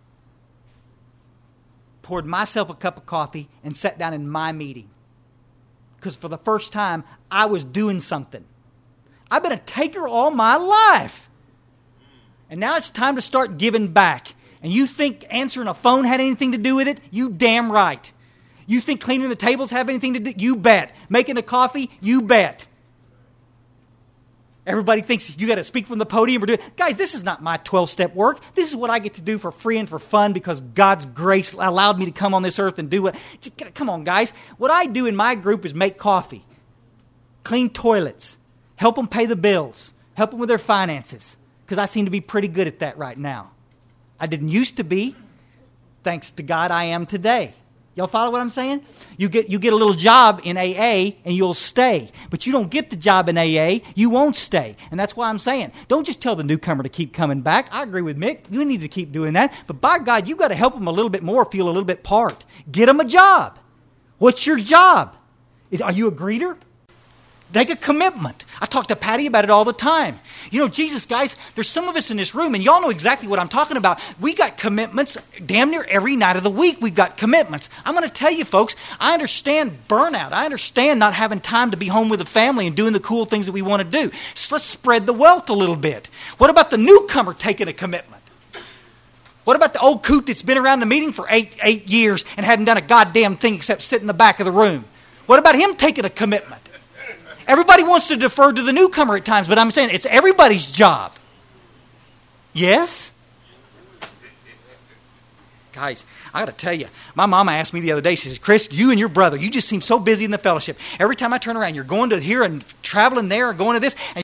[SPEAKER 11] poured myself a cup of coffee, and sat down in my meeting. Because for the first time, I was doing something. I've been a taker all my life. And now it's time to start giving back. And you think answering a phone had anything to do with it? You damn right. You think cleaning the tables have anything to do? You bet. Making a coffee? You bet. Everybody thinks you got to speak from the podium or do it. Guys, this is not my twelve-step work. This is what I get to do for free and for fun because God's grace allowed me to come on this earth and do what. Come on, guys. What I do in my group is make coffee, clean toilets, help them pay the bills, help them with their finances because I seem to be pretty good at that right now. I didn't used to be. Thanks to God, I am today. Y'all follow what I'm saying? You get you get a little job in A A and you'll stay. But you don't get the job in A A, you won't stay. And that's why I'm saying, don't just tell the newcomer to keep coming back. I agree with Mick. You need to keep doing that. But by God, you got to help them a little bit more, feel a little bit part. Get them a job. What's your job? Are you a greeter? Make a commitment. I talk to Patty about it all the time. You know, Jesus, guys, there's some of us in this room, and y'all know exactly what I'm talking about. We got commitments damn near every night of the week. We've got commitments. I'm going to tell you, folks, I understand burnout. I understand not having time to be home with the family and doing the cool things that we want to do. So let's spread the wealth a little bit. What about the newcomer taking a commitment? What about the old coot that's been around the meeting for eight, eight years and hadn't done a goddamn thing except sit in the back of the room? What about him taking a commitment? Everybody wants to defer to the newcomer at times, but I'm saying it's everybody's job. Yes? Guys, I got to tell you, my mama asked me the other day, she says, Chris, you and your brother, you just seem so busy in the fellowship. Every time I turn around, you're going to here and traveling there and going to this. And